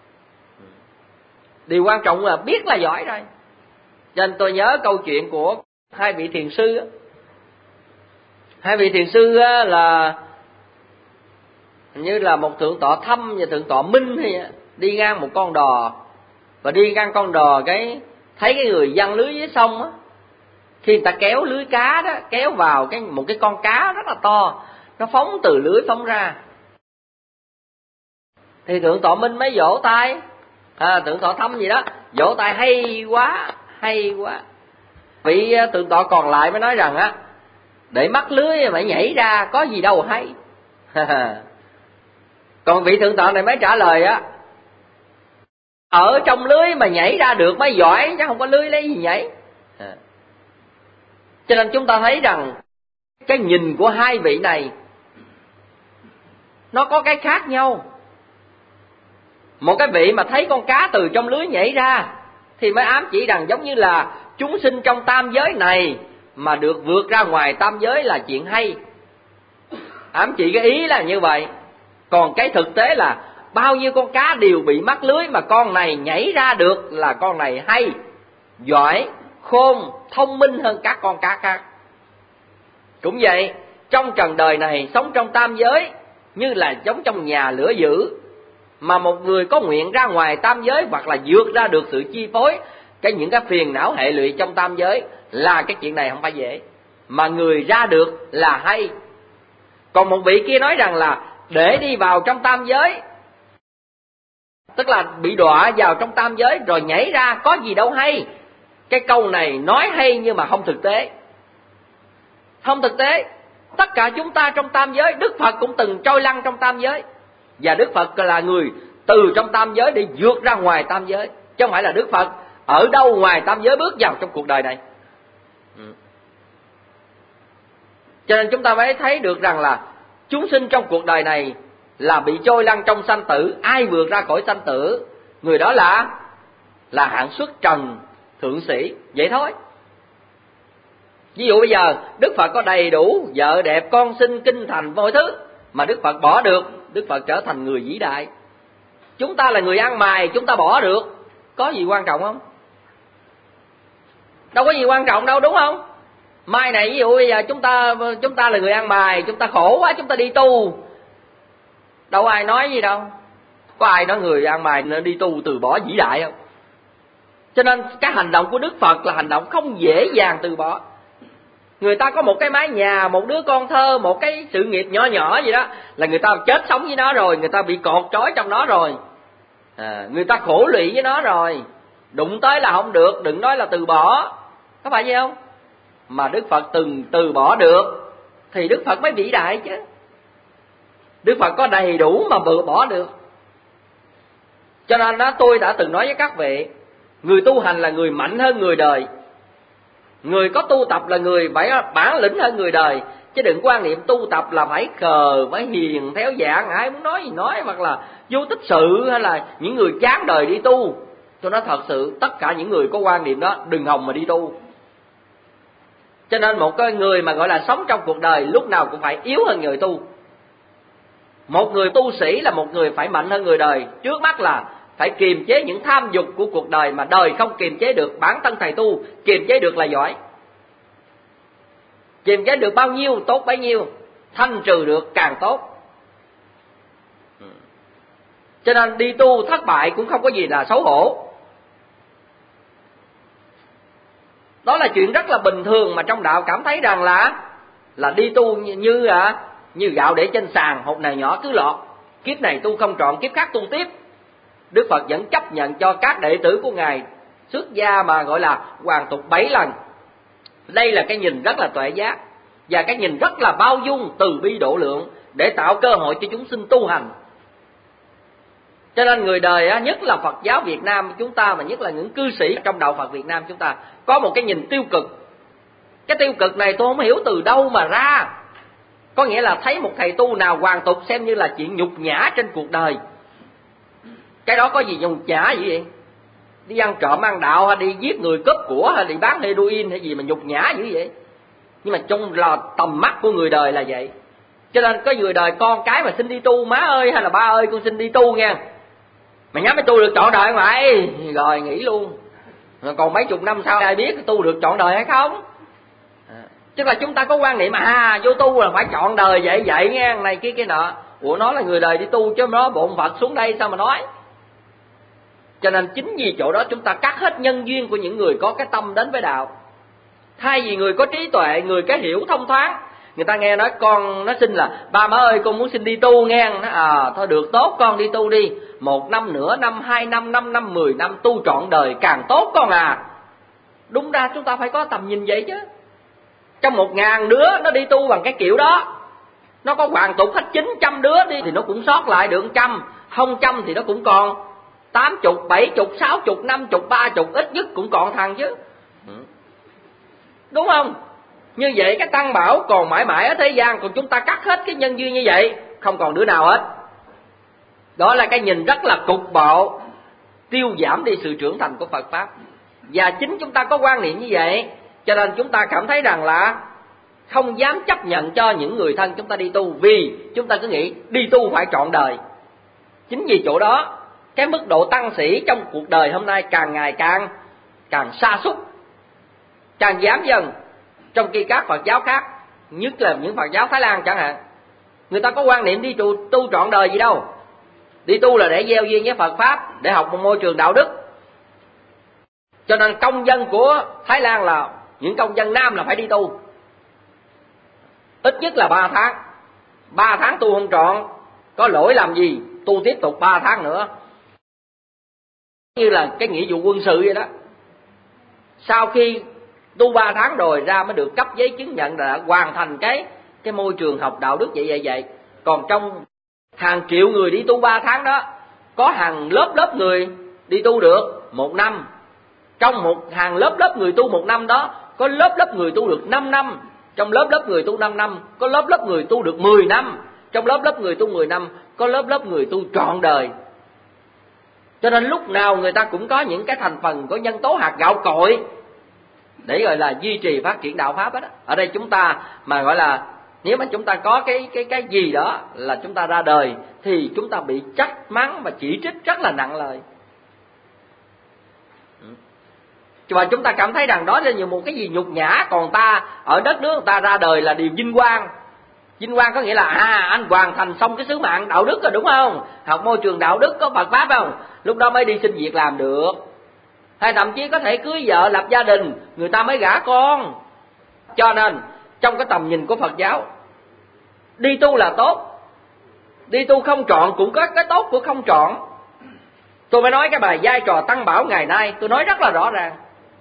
Điều quan trọng là biết là giỏi rồi. Cho nên tôi nhớ câu chuyện của hai vị thiền sư á. Hai vị thiền sư á là như là một thượng tọa Thâm và thượng tọa Minh hay đi ngang một con đò, và đi ngang con đò cái thấy cái người giăng lưới dưới sông á, khi người ta kéo lưới cá đó, kéo vào cái một cái con cá rất là to, nó phóng từ lưới phóng ra, thì thượng tọa Minh mới vỗ tay, à, thượng tọa Thâm gì đó vỗ tay hay quá, hay quá. Vị thượng tọa còn lại mới nói rằng á, để mắc lưới mà nhảy ra có gì đâu hay. Còn vị thượng tọa này mới trả lời á, ở trong lưới mà nhảy ra được mới giỏi, chứ không có lưới lấy gì nhảy. À. Cho nên chúng ta thấy rằng cái nhìn của hai vị này nó có cái khác nhau. Một cái vị mà thấy con cá từ trong lưới nhảy ra thì mới ám chỉ rằng giống như là chúng sinh trong tam giới này mà được vượt ra ngoài tam giới là chuyện hay. Ám chỉ cái ý là như vậy. Còn cái thực tế là bao nhiêu con cá đều bị mắc lưới, mà con này nhảy ra được là con này hay, giỏi, khôn, thông minh hơn các con cá khác. Cũng vậy, trong trần đời này sống trong tam giới như là giống trong nhà lửa dữ, mà một người có nguyện ra ngoài tam giới hoặc là vượt ra được sự chi phối cái những cái phiền não hệ lụy trong tam giới là cái chuyện này không phải dễ, mà người ra được là hay. Còn một vị kia nói rằng là để đi vào trong tam giới, tức là bị đọa vào trong tam giới rồi nhảy ra, có gì đâu hay. Cái câu này nói hay nhưng mà không thực tế. Không thực tế. Tất cả chúng ta trong tam giới, Đức Phật cũng từng trôi lăn trong tam giới, và Đức Phật là người từ trong tam giới để vượt ra ngoài tam giới, chứ không phải là Đức Phật ở đâu ngoài tam giới bước vào trong cuộc đời này. Ừ. Cho nên chúng ta mới thấy được rằng là chúng sinh trong cuộc đời này là bị trôi lăn trong sanh tử. Ai vượt ra khỏi sanh tử, người đó là là hạng xuất trần thượng sĩ, vậy thôi. Ví dụ bây giờ Đức Phật có đầy đủ vợ đẹp, con sinh, kinh thành, mọi thứ, mà Đức Phật bỏ được, Đức Phật trở thành người vĩ đại. Chúng ta là người ăn mày, chúng ta bỏ được, có gì quan trọng không? Đâu có gì quan trọng đâu, đúng không? Mai này ví dụ bây giờ chúng ta chúng ta là người ăn mày, chúng ta khổ quá, chúng ta đi tu, đâu ai nói gì đâu. Có ai nói người ăn mày nên đi tu từ bỏ vĩ đại không? Cho nên cái hành động của Đức Phật là hành động không dễ dàng từ bỏ. Người ta có một cái mái nhà, một đứa con thơ, một cái sự nghiệp nhỏ nhỏ gì đó, là người ta chết sống với nó rồi, người ta bị cột trói trong nó rồi, à, người ta khổ lụy với nó rồi, đụng tới là không được, đừng nói là từ bỏ. Có phải vậy không? Mà Đức Phật từng từ bỏ được thì Đức Phật mới vĩ đại chứ. Đức Phật có đầy đủ mà bự bỏ được. Cho nên đó, tôi đã từng nói với các vị, người tu hành là người mạnh hơn người đời. Người có tu tập là người phải bản lĩnh hơn người đời, chứ đừng quan niệm tu tập là phải khờ, phải hiền theo dạng, ai muốn nói gì nói, hoặc là vô tích sự, hay là những người chán đời đi tu. Tôi nói thật sự, tất cả những người có quan niệm đó đừng hòng mà đi tu. Cho nên một cái người mà gọi là sống trong cuộc đời lúc nào cũng phải yếu hơn người tu. Một người tu sĩ là một người phải mạnh hơn người đời. Trước mắt là phải kiềm chế những tham dục của cuộc đời mà đời không kiềm chế được. Bản thân thầy tu kiềm chế được là giỏi. Kiềm chế được bao nhiêu tốt bấy nhiêu, thanh trừ được càng tốt. Cho nên đi tu thất bại cũng không có gì là xấu hổ. Đó là chuyện rất là bình thường mà trong đạo cảm thấy rằng là là đi tu như như, à, như gạo để trên sàn, hột này nhỏ cứ lọt. Kiếp này tu không trọn, kiếp khác tu tiếp. Đức Phật vẫn chấp nhận cho các đệ tử của Ngài xuất gia mà gọi là hoàn tục bảy lần. Đây là cái nhìn rất là tuệ giác, và cái nhìn rất là bao dung, từ bi độ lượng, để tạo cơ hội cho chúng sinh tu hành. Cho nên người đời, nhất là Phật giáo Việt Nam chúng ta, mà nhất là những cư sĩ trong đạo Phật Việt Nam chúng ta, có một cái nhìn tiêu cực. Cái tiêu cực này tôi không hiểu từ đâu mà ra. Có nghĩa là thấy một thầy tu nào hoàn tục xem như là chuyện nhục nhã trên cuộc đời. Cái đó có gì nhục nhã gì vậy? Đi ăn trộm ăn đạo, hay đi giết người cướp của, hay đi bán heroin hay gì mà nhục nhã dữ vậy? Nhưng mà trong là tầm mắt của người đời là vậy. Cho nên có người đời con cái mà xin đi tu, má ơi hay là ba ơi con xin đi tu nha, mày nhắm mày tu được trọn đời không vậy? Rồi nghỉ luôn. Rồi còn mấy chục năm sau ai biết tu được trọn đời hay không? À, tức là chúng ta có quan niệm à vô tu là phải trọn đời vậy vậy nghe, này kia kia nọ. Ủa nó là người đời đi tu chứ nó bộn Phật xuống đây sao mà nói? Cho nên chính vì chỗ đó chúng ta cắt hết nhân duyên của những người có cái tâm đến với đạo. Thay vì người có trí tuệ, người cái hiểu thông thoáng, người ta nghe nói con nó xin là ba má ơi con muốn xin đi tu nghe, nó à thôi được tốt con đi tu đi, một năm nửa năm, hai năm, năm năm, mười năm, tu trọn đời càng tốt con à. Đúng ra chúng ta phải có tầm nhìn vậy chứ. Trong một ngàn đứa nó đi tu bằng cái kiểu đó, nó có hoàn tục hết chín trăm đứa đi thì nó cũng sót lại được trăm, không trăm thì nó cũng còn tám chục, bảy chục, sáu chục, năm chục, ba chục, ít nhất cũng còn thằng chứ. Đúng không? Như vậy cái tăng bảo còn mãi mãi ở thế gian, còn chúng ta cắt hết cái nhân duyên như vậy, không còn đứa nào hết. Đó là cái nhìn rất là cục bộ, tiêu giảm đi sự trưởng thành của Phật Pháp. Và chính chúng ta có quan niệm như vậy, cho nên chúng ta cảm thấy rằng là không dám chấp nhận cho những người thân chúng ta đi tu, vì chúng ta cứ nghĩ đi tu phải trọn đời. Chính vì chỗ đó, cái mức độ tăng sĩ trong cuộc đời hôm nay càng ngày càng càng sa sút, càng dám dần. Trong khi các Phật giáo khác, nhất là những Phật giáo Thái Lan chẳng hạn, người ta có quan niệm đi tu, tu trọn đời gì đâu. Đi tu là để gieo duyên với Phật Pháp, để học một môi trường đạo đức. Cho nên công dân của Thái Lan là những công dân nam là phải đi tu. Ít nhất là ba tháng. ba tháng tu không trọn, có lỗi làm gì, tu tiếp tục ba tháng nữa. Như là cái nghĩa vụ quân sự vậy đó. Sau khi tu ba tháng rồi ra mới được cấp giấy chứng nhận là đã hoàn thành cái cái môi trường học đạo đức vậy vậy vậy. Còn trong hàng triệu người đi tu ba tháng đó, có hàng lớp lớp người đi tu được một năm. Trong một hàng lớp lớp người tu một năm đó, có lớp lớp người tu được năm năm. Trong lớp lớp người tu năm năm, có lớp lớp người tu được mười năm. Trong lớp lớp người tu mười năm, có lớp lớp người tu trọn đời. Cho nên lúc nào người ta cũng có những cái thành phần của nhân tố hạt gạo cội để gọi là duy trì phát triển đạo Pháp đó. Ở đây chúng ta mà gọi là nếu mà chúng ta có cái cái cái gì đó là chúng ta ra đời thì chúng ta bị trách mắng và chỉ trích rất là nặng lời. Và chúng ta cảm thấy rằng đó là nhiều một cái gì nhục nhã, còn ta ở đất nước người ta ra đời là điều vinh quang. Vinh quang có nghĩa là à anh hoàn thành xong cái sứ mạng đạo đức rồi đúng không? Học môi trường đạo đức có Phật Pháp không? Lúc đó mới đi xin việc làm được. Hay thậm chí có thể cưới vợ lập gia đình, người ta mới gả con. Cho nên trong cái tầm nhìn của Phật giáo, đi tu là tốt. Đi tu không trọn cũng có cái tốt của không trọn. Tôi mới nói cái bài vai trò tăng bảo ngày nay, tôi nói rất là rõ ràng.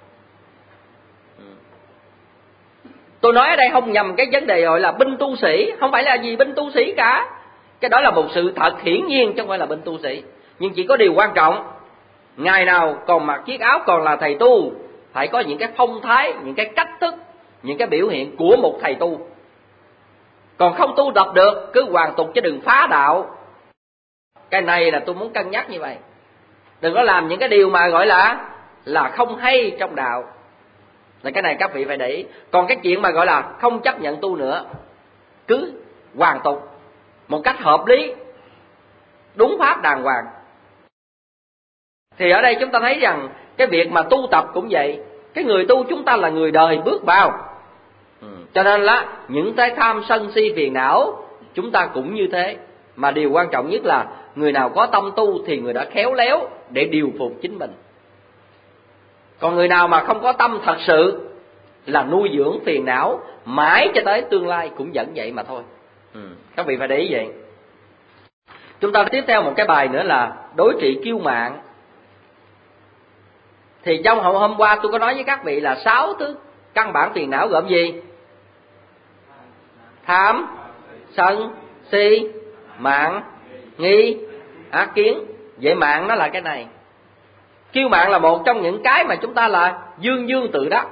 Tôi nói ở đây không nhằm cái vấn đề gọi là binh tu sĩ, không phải là gì binh tu sĩ cả. Cái đó là một sự thật hiển nhiên chứ không phải là binh tu sĩ. Nhưng chỉ có điều quan trọng, ngày nào còn mặc chiếc áo còn là thầy tu, phải có những cái phong thái, những cái cách thức, những cái biểu hiện của một thầy tu. Còn không tu tập được, cứ hoàn tục chứ đừng phá đạo. Cái này là tôi muốn cân nhắc như vậy. Đừng có làm những cái điều mà gọi là là không hay trong đạo. Là cái này các vị phải để ý. Còn cái chuyện mà gọi là không chấp nhận tu nữa, cứ hoàn tục một cách hợp lý, đúng pháp đàng hoàng. Thì ở đây chúng ta thấy rằng cái việc mà tu tập cũng vậy. Cái người tu chúng ta là người đời bước vào. ừ. Cho nên là những cái tham sân si phiền não chúng ta cũng như thế. Mà điều quan trọng nhất là người nào có tâm tu thì người đã khéo léo để điều phục chính mình. Còn người nào mà không có tâm thật sự là nuôi dưỡng phiền não mãi cho tới tương lai cũng vẫn vậy mà thôi. ừ. Các vị phải để ý vậy. Chúng ta tiếp theo một cái bài nữa là đối trị kiêu mạn. Thì trong hôm qua tôi có nói với các vị là sáu thứ căn bản phiền não gồm gì? Tham, sân, si, mạn, nghi, ác kiến. Vậy mạn nó là cái này. Kiêu mạn là một trong những cái mà chúng ta là dương dương tự đắc.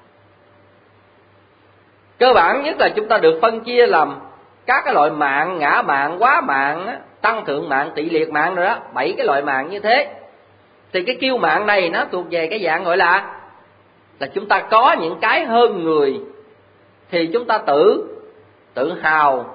Cơ bản nhất là chúng ta được phân chia làm các cái loại mạn, ngã mạn, quá mạn, tăng thượng mạn, tị liệt mạn rồi đó, bảy cái loại mạn như thế. Thì cái kiêu mạn này nó thuộc về cái dạng gọi là là chúng ta có những cái hơn người thì chúng ta tự tự hào.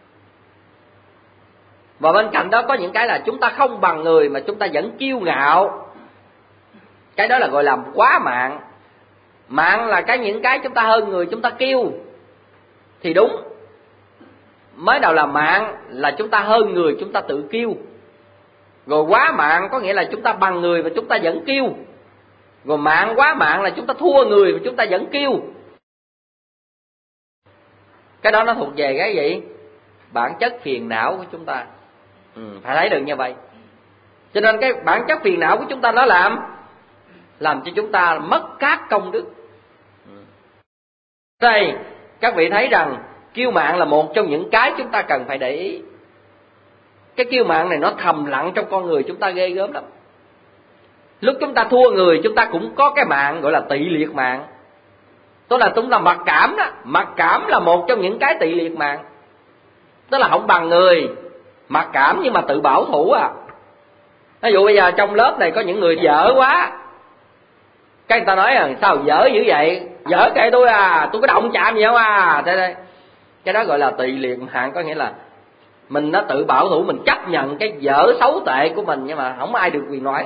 Và bên cạnh đó có những cái là chúng ta không bằng người mà chúng ta vẫn kiêu ngạo. Cái đó là gọi là quá mạn. Mạn là cái những cái chúng ta hơn người chúng ta kiêu thì đúng. Mới đầu là mạn là chúng ta hơn người chúng ta tự kiêu. Rồi quá mạn có nghĩa là chúng ta bằng người và chúng ta vẫn kiêu. Rồi mạn quá mạn là chúng ta thua người và chúng ta vẫn kiêu. Cái đó nó thuộc về cái gì? Bản chất phiền não của chúng ta. ừ, Phải thấy được như vậy. Cho nên cái bản chất phiền não của chúng ta nó làm Làm cho chúng ta mất các công đức. Đây các vị thấy rằng kiêu mạn là một trong những cái chúng ta cần phải để ý. Cái kiêu mạn này nó thầm lặng trong con người chúng ta ghê gớm lắm. Lúc chúng ta thua người chúng ta cũng có cái mạn gọi là tị liệt mạn. Tức là chúng ta mặc cảm đó. Mặc cảm là một trong những cái tị liệt mạn. Tức là không bằng người, mặc cảm nhưng mà tự bảo thủ à. Ví dụ bây giờ trong lớp này có những người dở quá, cái người ta nói là sao dở dữ vậy, dở kệ tôi à, tôi có động chạm gì không à. Thế đây, cái đó gọi là tị liệt mạn. Có nghĩa là mình nó tự bảo thủ, mình chấp nhận cái dở xấu tệ của mình nhưng mà không ai được quyền nói.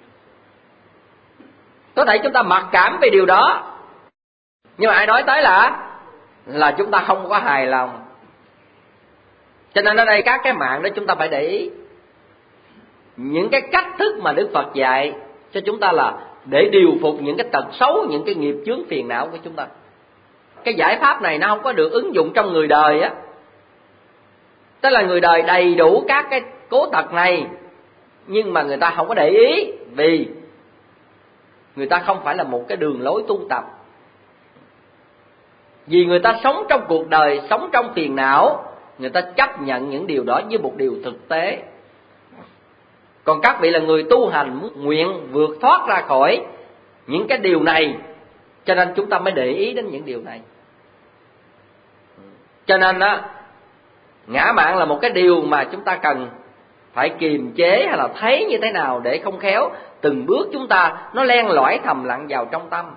Có thể chúng ta mặc cảm về điều đó, nhưng mà ai nói tới là là chúng ta không có hài lòng. Cho nên ở đây các cái mạng đó chúng ta phải để ý. những cái cách thức mà Đức Phật dạy cho chúng ta là để điều phục những cái tật xấu, những cái nghiệp chướng phiền não của chúng ta. Cái giải pháp này nó không có được ứng dụng trong người đời á. Tức là người đời đầy đủ các cái cố tật này, nhưng mà người ta không có để ý, vì người ta không phải là một cái đường lối tu tập. Vì người ta sống trong cuộc đời, sống trong phiền não, người ta chấp nhận những điều đó như một điều thực tế. Còn các vị là người tu hành, muốn nguyện vượt thoát ra khỏi những cái điều này, cho nên chúng ta mới để ý đến những điều này. Cho nên á, ngã mạn là một cái điều mà chúng ta cần phải kiềm chế, hay là thấy như thế nào để không khéo từng bước chúng ta nó len lỏi thầm lặng vào trong tâm.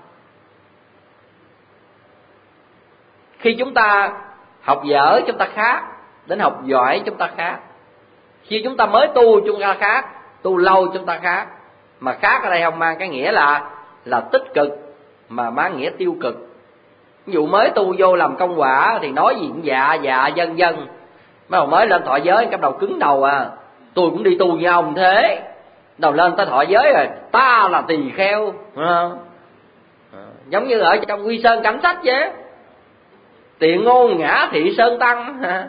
Khi chúng ta học dở chúng ta khác, đến học giỏi chúng ta khác. Khi chúng ta mới tu chúng ta khác, tu lâu chúng ta khác. Mà khác ở đây không mang cái nghĩa là là tích cực, mà mang nghĩa tiêu cực. Ví dụ mới tu vô làm công quả thì nói gì cũng dạ dạ dân dân. Mấy ông mới lên thọ giới cái đầu cứng đầu à, tôi cũng đi tu như ông thế. Đầu lên tới thọ giới rồi, ta là tỳ kheo à. À, giống như ở trong Quy Sơn Cảnh Sách vậy, tiện ngôn ngã thị sơn tăng à.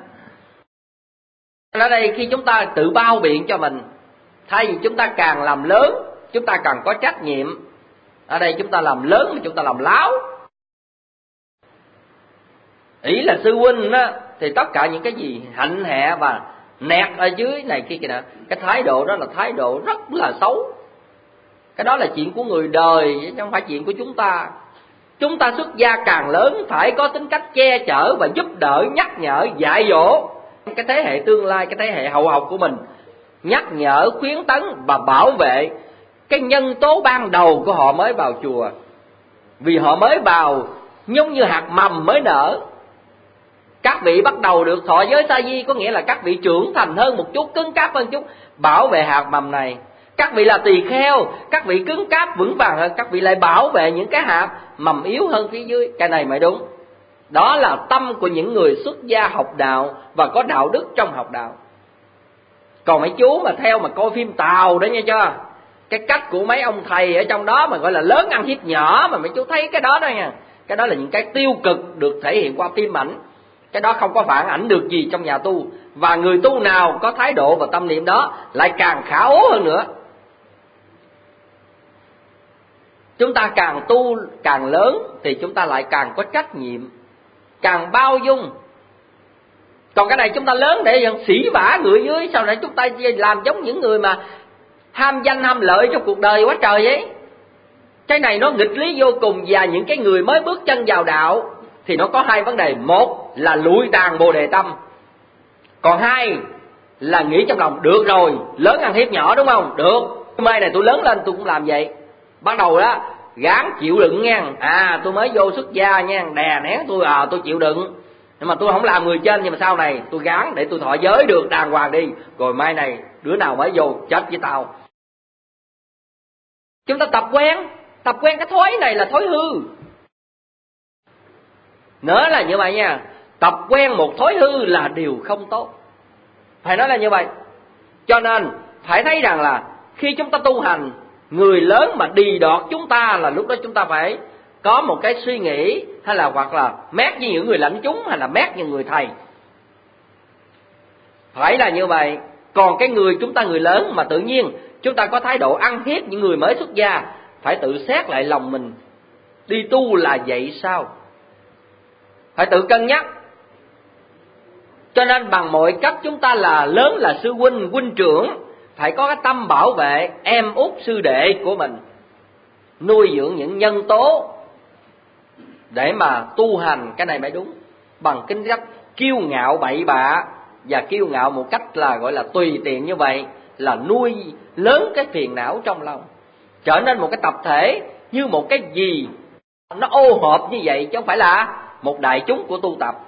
Ở đây khi chúng ta tự bao biện cho mình, thay vì chúng ta càng làm lớn chúng ta càng có trách nhiệm. Ở đây chúng ta làm lớn mà chúng ta làm láo. Ý là sư huynh á, thì tất cả những cái gì hạnh hạ và nẹt ở dưới này kia kìa nè, cái thái độ đó là thái độ rất là xấu. Cái đó là chuyện của người đời chứ không phải chuyện của chúng ta. Chúng ta xuất gia càng lớn phải có tính cách che chở và giúp đỡ, nhắc nhở, dạy dỗ cái thế hệ tương lai, cái thế hệ hậu học của mình. Nhắc nhở, khuyến tấn và bảo vệ cái nhân tố ban đầu của họ mới vào chùa. Vì họ mới vào giống như hạt mầm mới nở. Các vị bắt đầu được thọ giới sa di, có nghĩa là các vị trưởng thành hơn một chút, cứng cáp hơn chút, bảo vệ hạt mầm này. Các vị là tỳ kheo, các vị cứng cáp vững vàng hơn, các vị lại bảo vệ những cái hạt mầm yếu hơn phía dưới. Cái này mới đúng. Đó là tâm của những người xuất gia học đạo và có đạo đức trong học đạo. Còn mấy chú mà theo mà coi phim Tàu đó nha cho, cái cách của mấy ông thầy ở trong đó mà gọi là lớn ăn hiếp nhỏ, mà mấy chú thấy cái đó đó nha, cái đó là những cái tiêu cực được thể hiện qua phim ảnh. Cái đó không có phản ảnh được gì trong nhà tu. Và người tu nào có thái độ và tâm niệm đó lại càng khả ố hơn nữa. Chúng ta càng tu càng lớn thì chúng ta lại càng có trách nhiệm, càng bao dung. Còn cái này chúng ta lớn để sỉ vả người dưới, sau này chúng ta làm giống những người mà ham danh ham lợi trong cuộc đời quá trời ấy. Cái này nó nghịch lý vô cùng. Và những cái người mới bước chân vào đạo thì nó có hai vấn đề. Một là lụi tàn bồ đề tâm. Còn hai là nghĩ trong lòng được rồi, lớn ăn hiếp nhỏ đúng không? Được, mai này tôi lớn lên tôi cũng làm vậy. Bắt đầu đó gán chịu đựng nha. À tôi mới vô xuất gia nha, đè nén tôi, à tôi chịu đựng. Nhưng mà tôi không làm người trên, nhưng mà sau này tôi gán để tôi thọ giới được đàng hoàng đi. Rồi mai này đứa nào mới vô chết với tao. Chúng ta tập quen, tập quen cái thói này là thói hư. Nữa là như vậy nha, tập quen một thói hư là điều không tốt. Phải nói là như vậy. Cho nên phải thấy rằng là khi chúng ta tu hành, người lớn mà đì đọt chúng ta là lúc đó chúng ta phải có một cái suy nghĩ, hay là hoặc là mét như những người lãnh chúng, hay là mét như người thầy. Phải là như vậy. Còn cái người chúng ta người lớn mà tự nhiên chúng ta có thái độ ăn hiếp những người mới xuất gia, phải tự xét lại lòng mình. Đi tu là vậy sao? Phải tự cân nhắc. Cho nên bằng mọi cách chúng ta là lớn, là sư huynh, huynh trưởng, phải có cái tâm bảo vệ em út sư đệ của mình, nuôi dưỡng những nhân tố để mà tu hành. Cái này mới đúng. Bằng cái cách kiêu ngạo bậy bạ và kiêu ngạo một cách là gọi là tùy tiện như vậy là nuôi lớn cái phiền não trong lòng, trở nên một cái tập thể như một cái gì nó ô hợp như vậy, chứ không phải là một đại chúng của tu tập.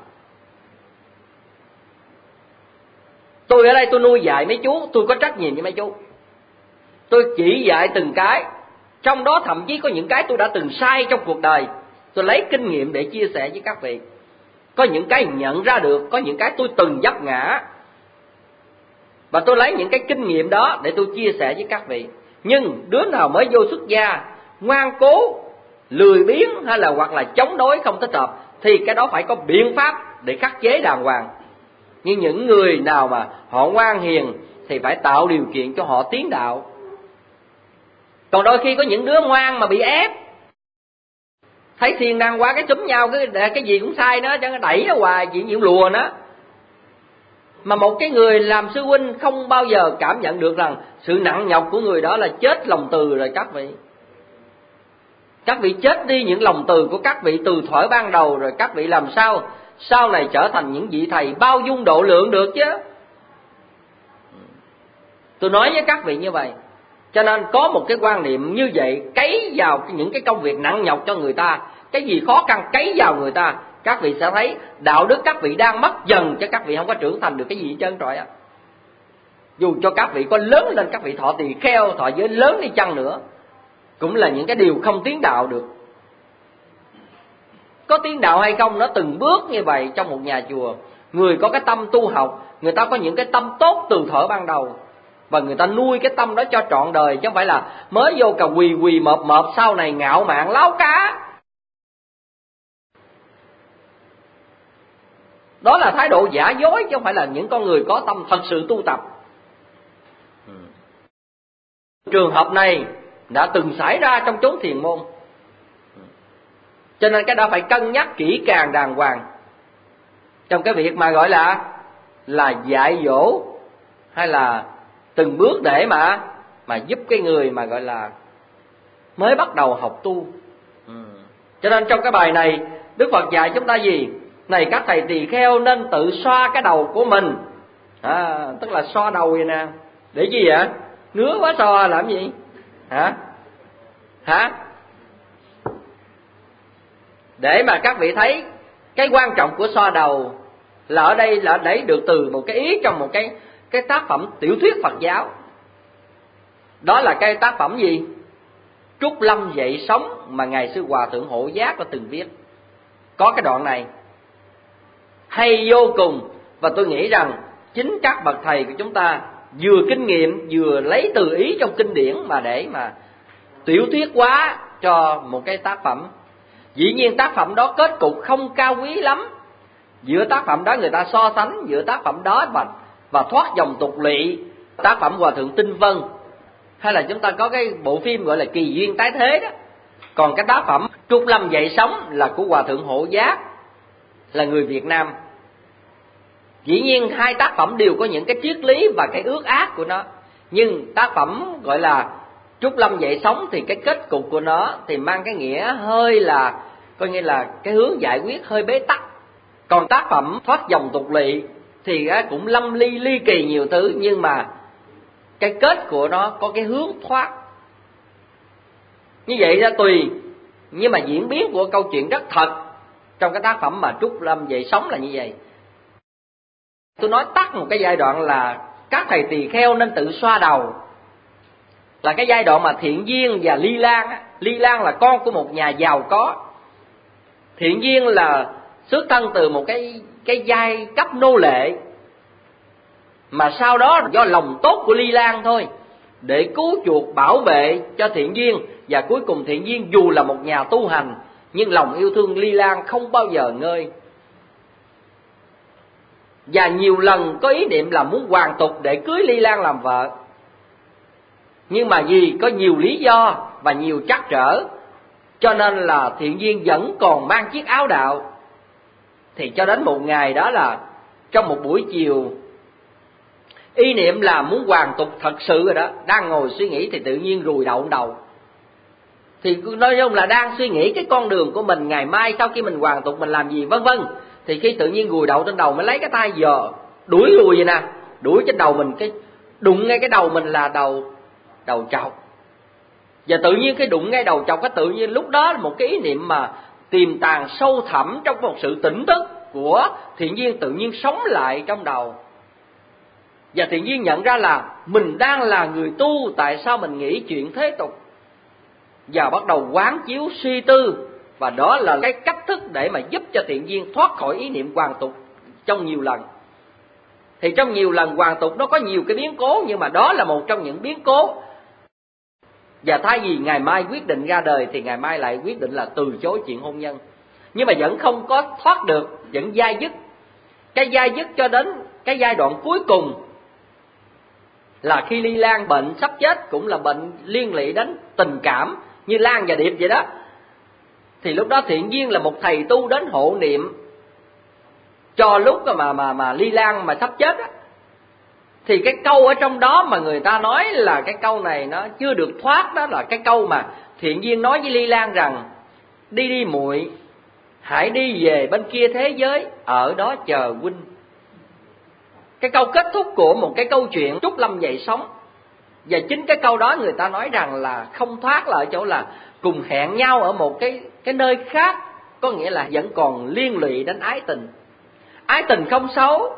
Tôi ở đây tôi nuôi dạy mấy chú, tôi có trách nhiệm với mấy chú. Tôi chỉ dạy từng cái, trong đó thậm chí có những cái tôi đã từng sai trong cuộc đời, tôi lấy kinh nghiệm để chia sẻ với các vị. Có những cái nhận ra được, có những cái tôi từng vấp ngã. Và tôi lấy những cái kinh nghiệm đó để tôi chia sẻ với các vị. Nhưng đứa nào mới vô xuất gia, ngoan cố, lười biếng hay là hoặc là chống đối không thích hợp, thì cái đó phải có biện pháp để khắc chế đàng hoàng. Nhưng những người nào mà họ ngoan hiền thì phải tạo điều kiện cho họ tiến đạo. Còn đôi khi có những đứa ngoan mà bị ép, thấy thiền đàng quá cái túm nhau, cái cái gì cũng sai nó, chẳng đẩy nó hoài, chuyện gì cũng lùa nó. Mà một cái người làm sư huynh không bao giờ cảm nhận được rằng sự nặng nhọc của người đó là chết lòng từ rồi các vị. Các vị chết đi những lòng từ của các vị từ thuở ban đầu rồi, các vị làm sao sau này trở thành những vị thầy bao dung độ lượng được chứ. Tôi nói với các vị như vậy. Cho nên có một cái quan niệm như vậy, cấy vào những cái công việc nặng nhọc cho người ta, cái gì khó khăn cấy vào người ta, các vị sẽ thấy đạo đức các vị đang mất dần, chứ các vị không có trưởng thành được cái gì hết trơn trọi á. Dù cho các vị có lớn lên, các vị thọ tỳ kheo, thọ giới lớn đi chăng nữa, cũng là những cái điều không tiến đạo được. Có tiến đạo hay không, nó từng bước như vậy trong một nhà chùa. Người có cái tâm tu học, người ta có những cái tâm tốt từ thuở ban đầu, và người ta nuôi cái tâm đó cho trọn đời, chứ không phải là mới vô cà quỳ quỳ mợp mợp sau này ngạo mạn láo cá. Đó là thái độ giả dối, chứ không phải là những con người có tâm thật sự tu tập. Trường hợp này đã từng xảy ra trong chốn thiền môn, cho nên cái đó phải cân nhắc kỹ càng đàng hoàng trong cái việc mà gọi là là dạy dỗ, hay là từng bước để mà mà giúp cái người mà gọi là mới bắt đầu học tu. Ừ. Cho nên trong cái bài này Đức Phật dạy chúng ta gì? Này các thầy tỳ kheo nên tự xoa cái đầu của mình. À, tức là xoa đầu vậy nè. Để gì vậy? Ngứa quá xoa làm gì? Hả? Hả? Để mà các vị thấy cái quan trọng của xoa đầu là ở đây là lấy được từ một cái ý trong một cái cái tác phẩm tiểu thuyết Phật giáo. Đó là cái tác phẩm gì? Trúc Lâm Dậy Sống mà Ngài Sư Hòa Thượng Hộ Giác đã từng viết. Có cái đoạn này hay vô cùng, và tôi nghĩ rằng chính các bậc thầy của chúng ta vừa kinh nghiệm vừa lấy từ ý trong kinh điển mà để mà tiểu thuyết hóa cho một cái tác phẩm. Dĩ nhiên tác phẩm đó kết cục không cao quý lắm. Giữa tác phẩm đó người ta so sánh giữa tác phẩm đó và, và thoát dòng tục lỵ, tác phẩm Hòa Thượng Tinh Vân, hay là chúng ta có cái bộ phim gọi là Kỳ Duyên Tái Thế đó. Còn cái tác phẩm Trúc Lâm Dậy Sống là của Hòa Thượng Hộ Giác, là người Việt Nam. Dĩ nhiên hai tác phẩm đều có những cái triết lý và cái ước ác của nó. Nhưng tác phẩm gọi là Trúc Lâm Dậy Sống thì cái kết cục của nó thì mang cái nghĩa hơi là, coi như là cái hướng giải quyết hơi bế tắc. Còn tác phẩm Thoát Dòng Tục Lỵ thì cũng lâm ly ly kỳ nhiều thứ, nhưng mà cái kết của nó có cái hướng thoát. Như vậy ra tùy, nhưng mà diễn biến của câu chuyện rất thật trong cái tác phẩm mà Trúc Lâm Dậy Sống là như vậy. Tôi nói tắt một cái giai đoạn là các thầy tỳ kheo nên tự xoa đầu, là cái giai đoạn mà Thiện Duyên và Ly Lan á. Ly Lan là con của một nhà giàu có, Thiện Duyên là xuất thân từ một cái cái giai cấp nô lệ, mà sau đó do lòng tốt của Ly Lan thôi, để cứu chuộc bảo vệ cho Thiện Duyên, và cuối cùng Thiện Duyên dù là một nhà tu hành nhưng lòng yêu thương Ly Lan không bao giờ ngơi, và nhiều lần có ý niệm là muốn hoàn tục để cưới Ly Lan làm vợ. Nhưng mà vì có nhiều lý do và nhiều trắc trở, cho nên là Thiện Duyên vẫn còn mang chiếc áo đạo. Thì cho đến một ngày đó là trong một buổi chiều, ý niệm là muốn hoàn tục thật sự rồi đó, đang ngồi suy nghĩ thì tự nhiên rùi đậu đầu. Thì nói chung là đang suy nghĩ cái con đường của mình ngày mai sau khi mình hoàn tục mình làm gì vân vân. Thì khi tự nhiên rùi đậu trên đầu, mới lấy cái tay giò đuổi lùi vậy nè, đuổi trên đầu mình, cái đụng ngay cái đầu mình là đầu đầu trọc. Và tự nhiên cái đụng ngay đầu trọc, cái tự nhiên lúc đó một cái ý niệm mà tiềm tàng sâu thẳm trong một sự tỉnh thức của Thiện Duyên tự nhiên sống lại trong đầu. Và Thiện Duyên nhận ra là mình đang là người tu, tại sao mình nghĩ chuyện thế tục. Và bắt đầu quán chiếu suy tư, và đó là cái cách thức để mà giúp cho Thiện Duyên thoát khỏi ý niệm hoàn tục trong nhiều lần. Thì trong nhiều lần hoàn tục nó có nhiều cái biến cố, nhưng mà đó là một trong những biến cố. Và thay vì ngày mai quyết định ra đời thì ngày mai lại quyết định là từ chối chuyện hôn nhân. Nhưng mà vẫn không có thoát được, vẫn dai dứt. Cái dai dứt cho đến cái giai đoạn cuối cùng là khi Ly Lan bệnh sắp chết, cũng là bệnh liên lụy đến tình cảm như Lan và Điệp vậy đó. Thì lúc đó Thiện Duyên là một thầy tu đến hộ niệm cho lúc mà mà mà Ly Lan mà sắp chết á. Thì cái câu ở trong đó mà người ta nói là cái câu này nó chưa được thoát, đó là cái câu mà Thiện Duyên nói với Ly Lan rằng: đi đi muội, hãy đi về bên kia thế giới, ở đó chờ huynh. Cái câu kết thúc của một cái câu chuyện Trúc Lâm dậy sóng. Và chính cái câu đó người ta nói rằng là không thoát là ở chỗ là cùng hẹn nhau ở một cái cái nơi khác, có nghĩa là vẫn còn liên lụy đến ái tình. Ái tình không xấu,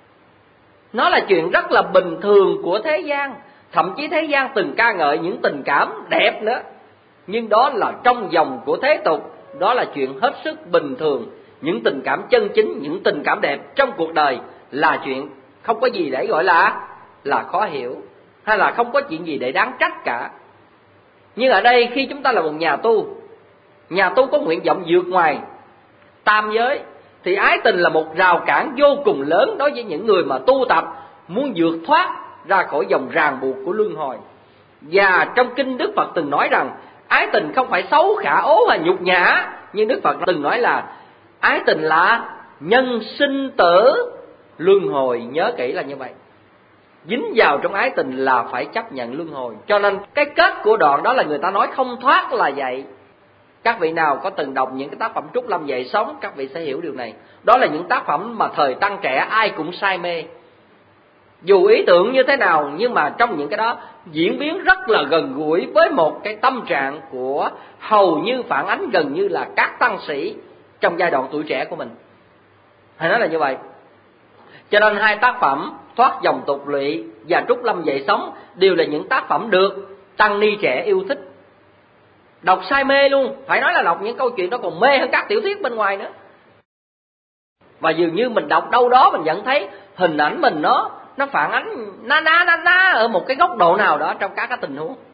nó là chuyện rất là bình thường của thế gian. Thậm chí thế gian từng ca ngợi những tình cảm đẹp nữa. Nhưng đó là trong vòng của thế tục, đó là chuyện hết sức bình thường. Những tình cảm chân chính, những tình cảm đẹp trong cuộc đời là chuyện không có gì để gọi là là khó hiểu, hay là không có chuyện gì để đáng trách cả. Nhưng ở đây khi chúng ta là một nhà tu, nhà tu có nguyện vọng vượt ngoài tam giới, thì ái tình là một rào cản vô cùng lớn đối với những người mà tu tập muốn vượt thoát ra khỏi dòng ràng buộc của luân hồi. Và trong kinh Đức Phật từng nói rằng ái tình không phải xấu, khả ố hay nhục nhã, nhưng Đức Phật từng nói là ái tình là nhân sinh tử luân hồi. Nhớ kỹ là như vậy. Dính vào trong ái tình là phải chấp nhận luân hồi. Cho nên cái kết của đoạn đó là người ta nói không thoát là vậy. Các vị nào có từng đọc những cái tác phẩm Trúc Lâm dậy sóng, các vị sẽ hiểu điều này. Đó là những tác phẩm mà thời tăng trẻ ai cũng say mê. Dù ý tưởng như thế nào, nhưng mà trong những cái đó diễn biến rất là gần gũi với một cái tâm trạng của hầu như phản ánh gần như là các tăng sĩ trong giai đoạn tuổi trẻ của mình. Hay nói là như vậy. Cho nên hai tác phẩm Thoát dòng tục lụy và Trúc Lâm dậy sóng đều là những tác phẩm được tăng ni trẻ yêu thích, đọc say mê luôn. Phải nói là đọc những câu chuyện đó còn mê hơn các tiểu thuyết bên ngoài nữa. Và dường như mình đọc đâu đó mình vẫn thấy hình ảnh mình nó nó phản ánh na na na na ở một cái góc độ nào đó trong các cái tình huống.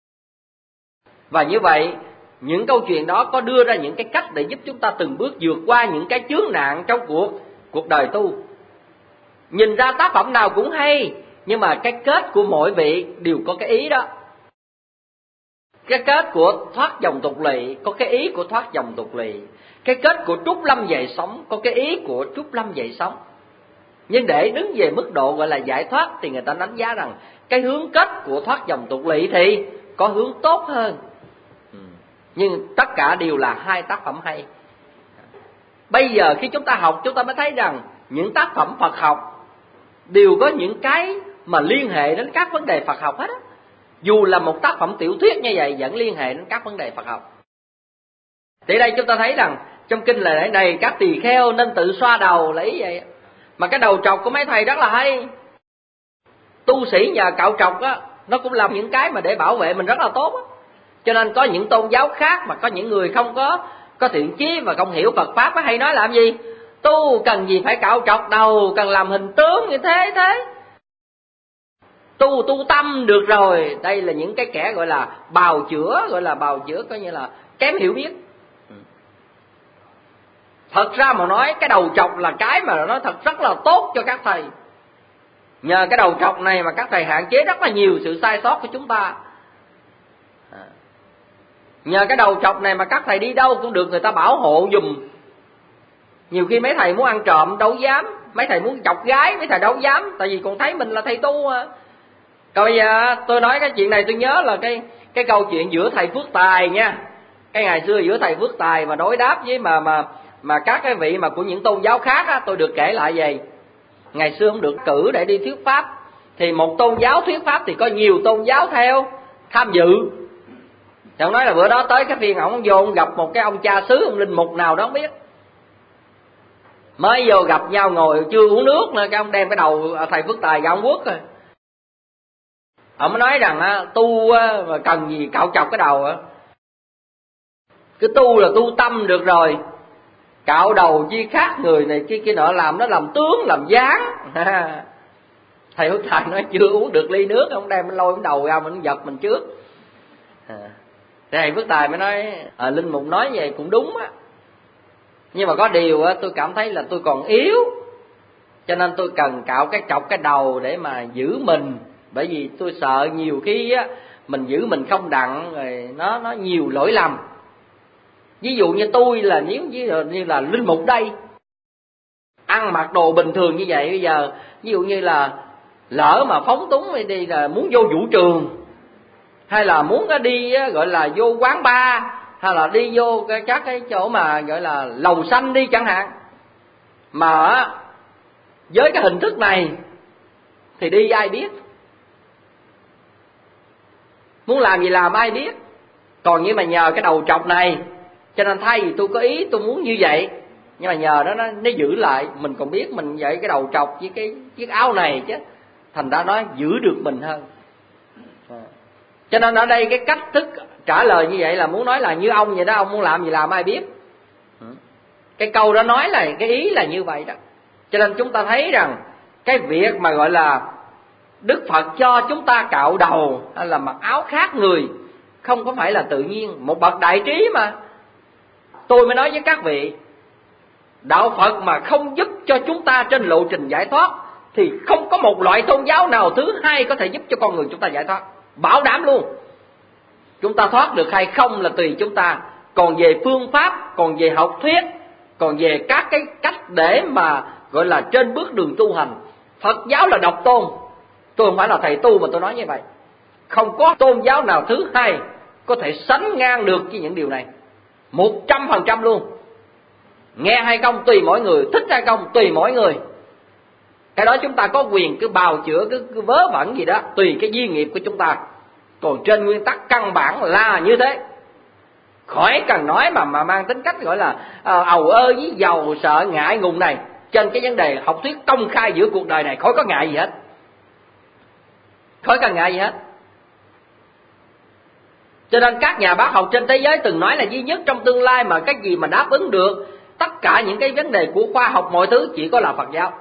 Và như vậy những câu chuyện đó có đưa ra những cái cách để giúp chúng ta từng bước vượt qua những cái chướng nạn trong cuộc cuộc đời tu. Nhìn ra tác phẩm nào cũng hay, nhưng mà cái kết của mỗi vị đều có cái ý đó. Cái kết của Thoát dòng tục lụy có cái ý của thoát dòng tục lụy. Cái kết của Trúc Lâm dậy sóng có cái ý của Trúc Lâm dậy sóng. Nhưng để đứng về mức độ gọi là giải thoát thì người ta đánh giá rằng cái hướng kết của Thoát dòng tục lụy thì có hướng tốt hơn. Nhưng tất cả đều là hai tác phẩm hay. Bây giờ khi chúng ta học, chúng ta mới thấy rằng những tác phẩm Phật học đều có những cái mà liên hệ đến các vấn đề Phật học hết á. Dù là một tác phẩm tiểu thuyết như vậy vẫn liên hệ đến các vấn đề Phật học. Thì đây chúng ta thấy rằng trong kinh là lễ này các tỳ kheo nên tự xoa đầu là ý vậy. Mà cái đầu trọc của mấy thầy rất là hay. Tu sĩ nhờ cạo trọc á, nó cũng làm những cái mà để bảo vệ mình rất là tốt á. Cho nên có những tôn giáo khác mà có những người không có có thiện chí và không hiểu Phật pháp á, hay nói làm gì? Tu cần gì phải cạo trọc đầu, cần làm hình tướng như thế thế. Tu tu tâm được rồi. Đây là những cái kẻ gọi là bào chữa, gọi là bào chữa coi như là kém hiểu biết. Thật ra mà nói cái đầu trọc là cái mà nó thật rất là tốt cho các thầy. Nhờ cái đầu trọc này mà các thầy hạn chế rất là nhiều sự sai sót của chúng ta. Nhờ cái đầu trọc này mà các thầy đi đâu cũng được người ta bảo hộ giùm. Nhiều khi mấy thầy muốn ăn trộm đâu dám, mấy thầy muốn chọc gái mấy thầy đâu dám, tại vì còn thấy mình là thầy tu à. Còn bây giờ tôi nói cái chuyện này tôi nhớ là cái cái câu chuyện giữa thầy Phước Tài nha. Cái ngày xưa giữa thầy Phước Tài mà đối đáp với mà mà mà các cái vị mà của những tôn giáo khác á, tôi được kể lại về. Ngày xưa không được cử để đi thuyết pháp, thì một tôn giáo thuyết pháp thì có nhiều tôn giáo theo tham dự. Thì ông nói là bữa đó tới cái phiên ổng vô ông gặp một cái ông cha xứ, ông linh mục nào đó không biết. Mới vô gặp nhau ngồi chưa uống nước nữa, cái ông đem cái đầu thầy Phước Tài ra ông quất rồi. Ông mới nói rằng á, tu á, mà cần gì cạo chọc cái đầu á. Cứ tu là tu tâm được rồi. Cạo đầu chi khác người này kia kia nọ làm nó làm tướng làm dáng. Thầy Phước Tài nói chưa uống được ly nước, ông đem lôi cái đầu ra mình giật mình trước. À, thầy Phước Tài mới nói à, linh mục nói vậy cũng đúng á, nhưng mà có điều á, tôi cảm thấy là tôi còn yếu, cho nên tôi cần cạo cái cọc cái đầu để mà giữ mình, bởi vì tôi sợ nhiều khi á mình giữ mình không đặng rồi nó nó nhiều lỗi lầm. Ví dụ như tôi là nếu như, như là linh mục đây, ăn mặc đồ bình thường như vậy, bây giờ ví dụ như là lỡ mà phóng túng đi, đi là muốn vô vũ trường, hay là muốn đi gọi là vô quán bar, hay là đi vô các cái chỗ mà gọi là lầu xanh đi chẳng hạn, mà với cái hình thức này thì đi ai biết, muốn làm gì làm ai biết. Còn như mà nhờ cái đầu trọc này, cho nên thay vì tôi có ý tôi muốn như vậy, nhưng mà nhờ đó nó, nó giữ lại, mình còn biết mình vậy cái đầu trọc với cái chiếc áo này chứ, thành ra nó giữ được mình hơn. À. Cho nên ở đây cái cách thức trả lời như vậy là muốn nói là như ông vậy đó, ông muốn làm gì làm ai biết. Cái câu đó nói là cái ý là như vậy đó. Cho nên chúng ta thấy rằng cái việc mà gọi là Đức Phật cho chúng ta cạo đầu hay là mặc áo khác người không có phải là tự nhiên, một bậc đại trí mà. Tôi mới nói với các vị, đạo Phật mà không giúp cho chúng ta trên lộ trình giải thoát thì không có một loại tôn giáo nào thứ hai có thể giúp cho con người chúng ta giải thoát. Bảo đảm luôn. Chúng ta thoát được hay không là tùy chúng ta. Còn về phương pháp, còn về học thuyết, còn về các cái cách để mà gọi là trên bước đường tu hành, Phật giáo là độc tôn. Tôi không phải là thầy tu mà tôi nói như vậy. Không có tôn giáo nào thứ hai có thể sánh ngang được với những điều này. Một trăm phần trăm luôn. Nghe hay không tùy mỗi người, thích hay không tùy mỗi người. Cái đó chúng ta có quyền cứ bào chữa, cứ, cứ vớ vẩn gì đó, tùy cái duyên nghiệp của chúng ta. Còn trên nguyên tắc căn bản là như thế. Khỏi cần nói mà mà mang tính cách gọi là uh, ầu ơ với giàu sợ ngại ngùng này. Trên cái vấn đề học thuyết công khai giữa cuộc đời này khỏi có ngại gì hết. Khỏi cần ngại gì hết. Cho nên các nhà bác học trên thế giới từng nói là duy nhất trong tương lai mà cái gì mà đáp ứng được tất cả những cái vấn đề của khoa học mọi thứ chỉ có là Phật giáo.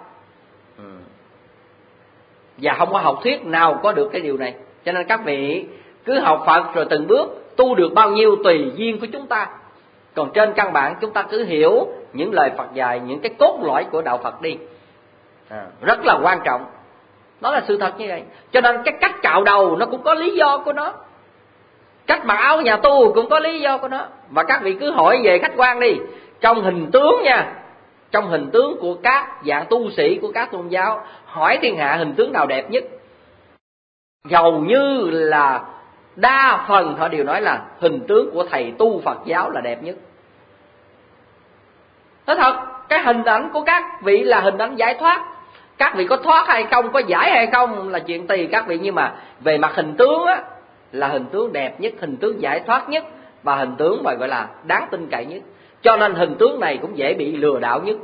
Và không có học thuyết nào có được cái điều này. Cho nên các vị cứ học Phật rồi từng bước tu được bao nhiêu tùy duyên của chúng ta. Còn trên căn bản chúng ta cứ hiểu những lời Phật dạy, những cái cốt lõi của đạo Phật đi. À, rất là quan trọng. Đó là sự thật như vậy. Cho nên cái cách cạo đầu nó cũng có lý do của nó. Cách mặc áo nhà tu cũng có lý do của nó. Và các vị cứ hỏi về khách quan đi. Trong hình tướng nha, trong hình tướng của các dạng tu sĩ của các tôn giáo, hỏi thiên hạ hình tướng nào đẹp nhất, hầu như là đa phần họ đều nói là hình tướng của thầy tu Phật giáo là đẹp nhất. Nói thật, cái hình ảnh của các vị là hình ảnh giải thoát. Các vị có thoát hay không, có giải hay không là chuyện tùy các vị. Nhưng mà về mặt hình tướng á, là hình tướng đẹp nhất, hình tướng giải thoát nhất, và hình tướng mà gọi là đáng tin cậy nhất. Cho nên hình tướng này cũng dễ bị lừa đảo nhất.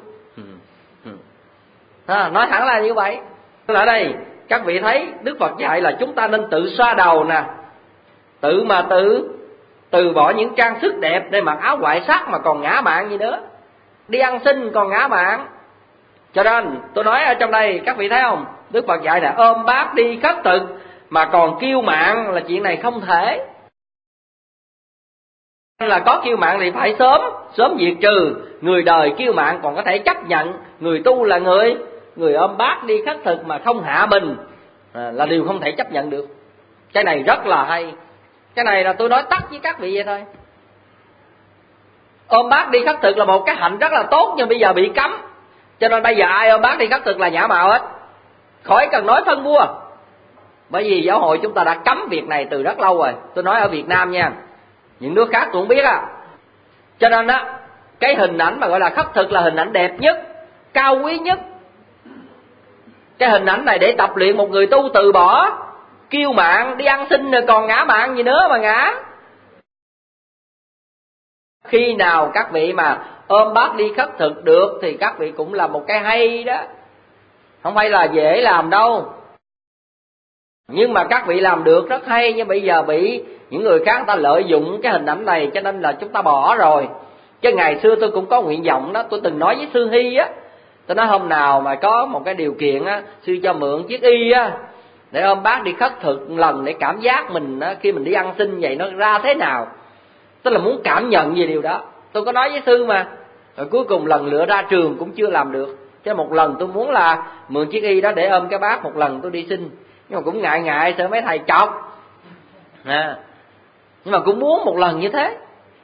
À, nói thẳng là như vậy. Ở đây các vị thấy Đức Phật dạy là chúng ta nên tự xoa đầu nè, tự mà tự từ bỏ những trang sức đẹp để mặc áo ngoại sắc mà còn ngã mạn gì nữa, đi ăn xin còn ngã mạn. Cho nên tôi nói ở trong đây các vị thấy không, Đức Phật dạy là ôm bát đi khất thực mà còn kiêu mạn là chuyện này không thể. Là có kiêu mạn thì phải sớm sớm diệt trừ. Người đời kiêu mạn còn có thể chấp nhận, người tu là người người ôm bát đi khất thực mà không hạ mình à, là điều không thể chấp nhận được. Cái này rất là hay. Cái này là tôi nói tắt với các vị vậy thôi. Ôm bát đi khất thực là một cái hạnh rất là tốt, nhưng bây giờ bị cấm. Cho nên bây giờ ai ôm bát đi khất thực là nhã mạo hết, khỏi cần nói phân bua. Bởi vì giáo hội chúng ta đã cấm việc này từ rất lâu rồi. Tôi nói ở Việt Nam nha, những nước khác tôi không biết á. Cho nên á, cái hình ảnh mà gọi là khất thực là hình ảnh đẹp nhất, cao quý nhất. Cái hình ảnh này để tập luyện một người tu từ bỏ kiêu mạn, đi ăn xin rồi còn ngã mạn gì nữa mà ngã. Khi nào các vị mà ôm bát đi khất thực được thì các vị cũng là một cái hay đó. Không phải là dễ làm đâu. Nhưng mà các vị làm được rất hay. Nhưng bây giờ bị những người khác ta lợi dụng cái hình ảnh này, cho nên là chúng ta bỏ rồi. Chứ ngày xưa tôi cũng có nguyện vọng đó. Tôi từng nói với Sư Hy á, Tôi nói hôm nào mà có một cái điều kiện á, sư cho mượn chiếc y á, để ôm bác đi khất thực lần để cảm giác mình á, khi mình đi ăn xin vậy nó ra thế nào. Tức là muốn cảm nhận về điều đó. Tôi có nói với sư mà. Rồi cuối cùng lần lựa ra trường cũng chưa làm được. Chứ một lần tôi muốn là mượn chiếc y đó để ôm cái bác một lần tôi đi xin. Nhưng mà cũng ngại ngại sợ mấy thầy chọc à. Nhưng mà cũng muốn một lần như thế,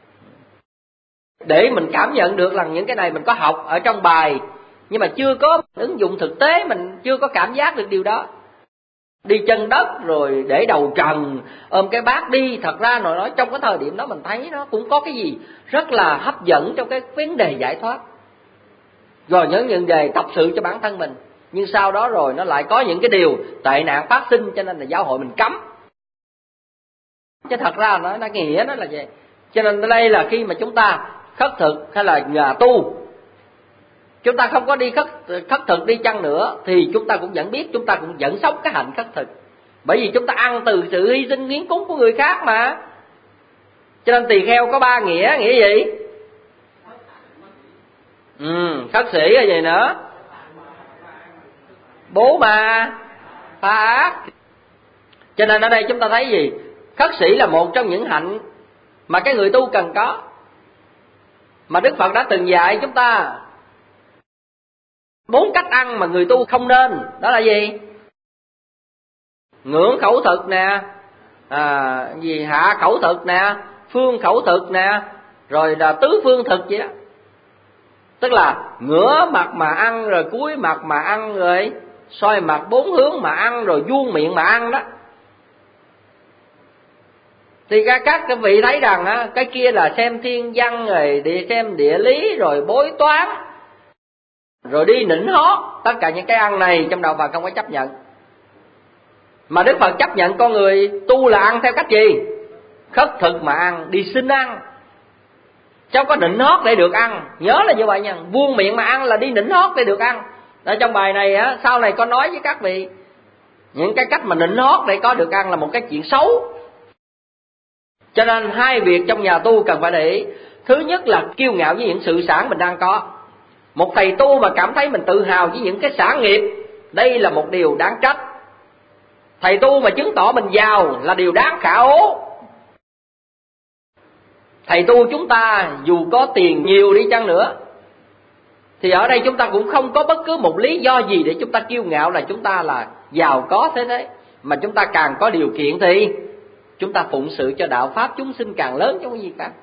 để mình cảm nhận được là những cái này mình có học ở trong bài, nhưng mà chưa có ứng dụng thực tế, mình chưa có cảm giác được điều đó. Đi chân đất rồi để đầu trần ôm cái bát đi, thật ra nói nói trong cái thời điểm đó mình thấy nó cũng có cái gì rất là hấp dẫn trong cái vấn đề giải thoát, rồi những vấn đề tập sự cho bản thân mình. Nhưng sau đó rồi nó lại có những cái điều tệ nạn phát sinh, cho nên là giáo hội mình cấm. Chứ thật ra nó nó nghĩa nó là vậy. Cho nên đây là khi mà chúng ta khất thực hay là nhà tu, chúng ta không có đi khất, khất thực đi chăng nữa thì chúng ta cũng vẫn biết, chúng ta cũng vẫn sống cái hạnh khất thực. Bởi vì chúng ta ăn từ sự hy sinh nghiến cúng của người khác mà. Cho nên tỳ kheo có ba nghĩa. Nghĩa gì? Ừ, khất sĩ là gì nữa? Bố mà phá ác. Cho nên ở đây chúng ta thấy gì? Khất sĩ là một trong những hạnh mà cái người tu cần có, mà Đức Phật đã từng dạy chúng ta. Bốn cách ăn mà người tu không nên, đó là gì? Ngưỡng khẩu thực nè, à, gì hạ khẩu thực nè, phương khẩu thực nè, rồi là tứ phương thực vậy đó. Tức là ngửa mặt mà ăn, rồi cúi mặt mà ăn, rồi xoay mặt bốn hướng mà ăn, rồi vuông miệng mà ăn đó. Thì các, các vị thấy rằng á, cái kia là xem thiên văn, rồi đi xem địa lý, rồi bói toán, rồi đi nịnh hót. Tất cả những cái ăn này trong đạo Phật không có chấp nhận. Mà Đức Phật chấp nhận con người tu là ăn theo cách gì? Khất thực mà ăn, đi xin ăn, cháu có nịnh hót để được ăn. Nhớ là như vậy nha. Vuông miệng mà ăn là đi nịnh hót để được ăn. Ở trong bài này á, sau này có nói với các vị, những cái cách mà nịnh hót để có được ăn là một cái chuyện xấu. Cho nên hai việc trong nhà tu cần phải để ý. Thứ nhất là kiêu ngạo với những sự sản mình đang có. Một thầy tu mà cảm thấy mình tự hào với những cái sản nghiệp, đây là một điều đáng trách. Thầy tu mà chứng tỏ mình giàu là điều đáng khả ố. Thầy tu chúng ta dù có tiền nhiều đi chăng nữa, thì ở đây chúng ta cũng không có bất cứ một lý do gì để chúng ta kiêu ngạo là chúng ta là giàu có thế đấy. Mà chúng ta càng có điều kiện thì chúng ta phụng sự cho đạo pháp chúng sinh càng lớn chứ không có gì cả.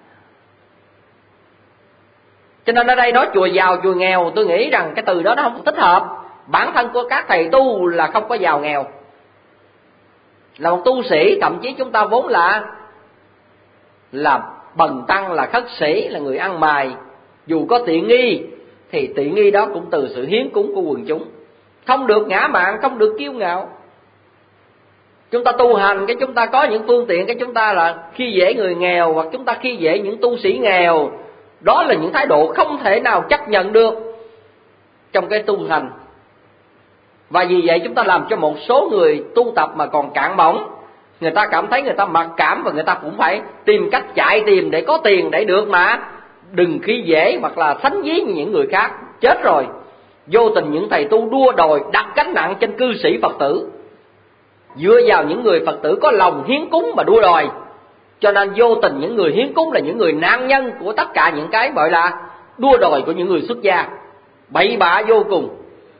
Cho nên ở đây nói chùa giàu chùa nghèo, tôi nghĩ rằng cái từ đó nó không thích hợp. Bản thân của các thầy tu là không có giàu nghèo. Là một tu sĩ, thậm chí chúng ta vốn là là bần tăng, là khất sĩ, là người ăn mày. Dù có tiện nghi thì tiện nghi đó cũng từ sự hiến cúng của quần chúng. Không được ngã mạn, không được kiêu ngạo. Chúng ta tu hành, cái chúng ta có những phương tiện, cái chúng ta là khi dễ người nghèo, hoặc chúng ta khi dễ những tu sĩ nghèo. Đó là những thái độ không thể nào chấp nhận được trong cái tu hành. Và vì vậy chúng ta làm cho một số người tu tập mà còn cạn bỏng, người ta cảm thấy người ta mặc cảm, và người ta cũng phải tìm cách chạy tìm để có tiền để được mà đừng khi dễ hoặc là sánh ví như những người khác. Chết rồi. Vô tình những thầy tu đua đòi đặt gánh nặng trên cư sĩ Phật tử, dựa vào những người Phật tử có lòng hiến cúng mà đua đòi. Cho nên vô tình những người hiến cúng là những người nạn nhân của tất cả những cái gọi là đua đòi của những người xuất gia, bậy bạ vô cùng.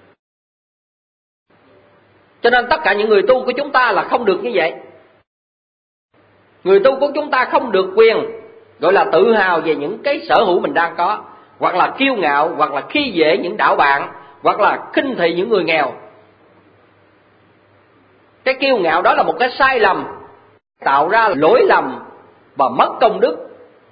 Cho nên tất cả những người tu của chúng ta là không được như vậy. Người tu của chúng ta không được quyền gọi là tự hào về những cái sở hữu mình đang có, hoặc là kiêu ngạo, hoặc là khi dễ những đạo bạn, hoặc là khinh thị những người nghèo. Cái kiêu ngạo đó là một cái sai lầm, tạo ra lỗi lầm và mất công đức.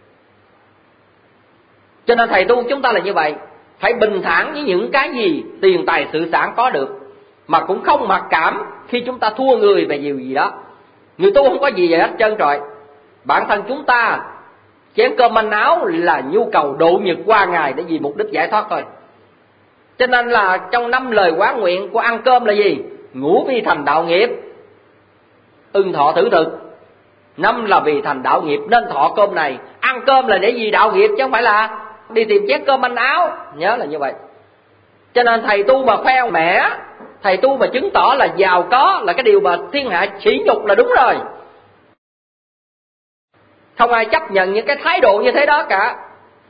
Cho nên thầy tu chúng ta là như vậy, phải bình thản với những cái gì tiền tài sự sản có được, mà cũng không mặc cảm khi chúng ta thua người về điều gì đó. Người tu không có gì vậy hết trơn trọi. Bản thân chúng ta chén cơm manh áo là nhu cầu độ nhật qua ngày để vì mục đích giải thoát thôi. Cho nên là trong năm lời quán nguyện của ăn cơm là gì? Ngũ vi thành đạo nghiệp, ưng thọ thử thực. Năm là vì thành đạo nghiệp nên thọ cơm này. Ăn cơm là để vì đạo nghiệp chứ không phải là đi tìm chén cơm manh áo. Nhớ là như vậy. Cho nên thầy tu mà khoe mẽ, thầy tu mà chứng tỏ là giàu có là cái điều mà thiên hạ sỉ nhục là đúng rồi. Không ai chấp nhận những cái thái độ như thế đó cả.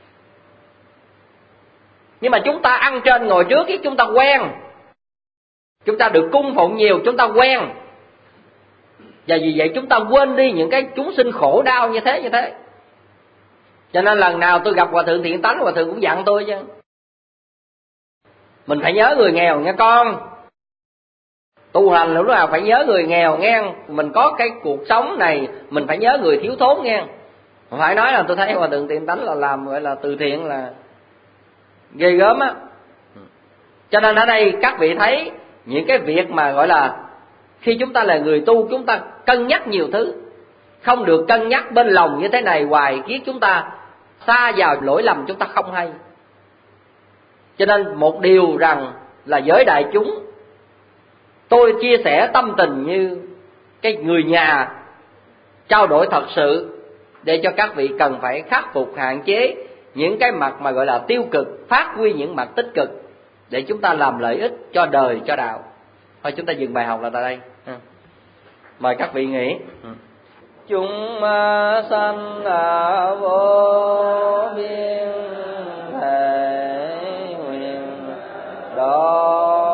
Nhưng mà chúng ta ăn trên ngồi trước, chúng ta quen. Chúng ta được cung phụng nhiều, chúng ta quen. Và vì vậy chúng ta quên đi những cái chúng sinh khổ đau như thế như thế. Cho nên lần nào tôi gặp Hòa Thượng Thiện Tánh, Hòa Thượng cũng dặn tôi chứ, mình phải nhớ người nghèo nha con. Tu hành lúc nào phải nhớ người nghèo nghe. Mình có cái cuộc sống này, mình phải nhớ người thiếu thốn nghe. Phải nói là tôi thấy Hòa Thượng Thiện Tánh là làm gọi là từ thiện là ghê gớm á. Cho nên ở đây các vị thấy những cái việc mà gọi là khi chúng ta là người tu, chúng ta cân nhắc nhiều thứ, không được cân nhắc bên lòng như thế này hoài, khiến chúng ta xa vào lỗi lầm chúng ta không hay. Cho nên một điều rằng là với đại chúng, tôi chia sẻ tâm tình như cái người nhà, trao đổi thật sự để cho các vị cần phải khắc phục, hạn chế những cái mặt mà gọi là tiêu cực, phát huy những mặt tích cực để chúng ta làm lợi ích cho đời, cho đạo. Thôi chúng ta dừng bài học là tại đây. Mời các vị nghỉ. Chúng sanh vô biên thể nguyện độ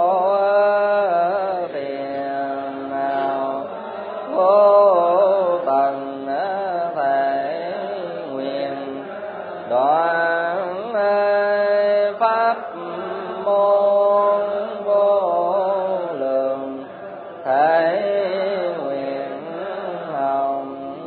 phiền não vô tận thể nguyện đoạn pháp môn vô lượng thể nguyện hồng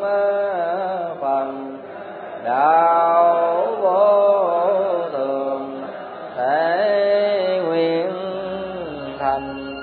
phần đạo vô thường thể nguyện thành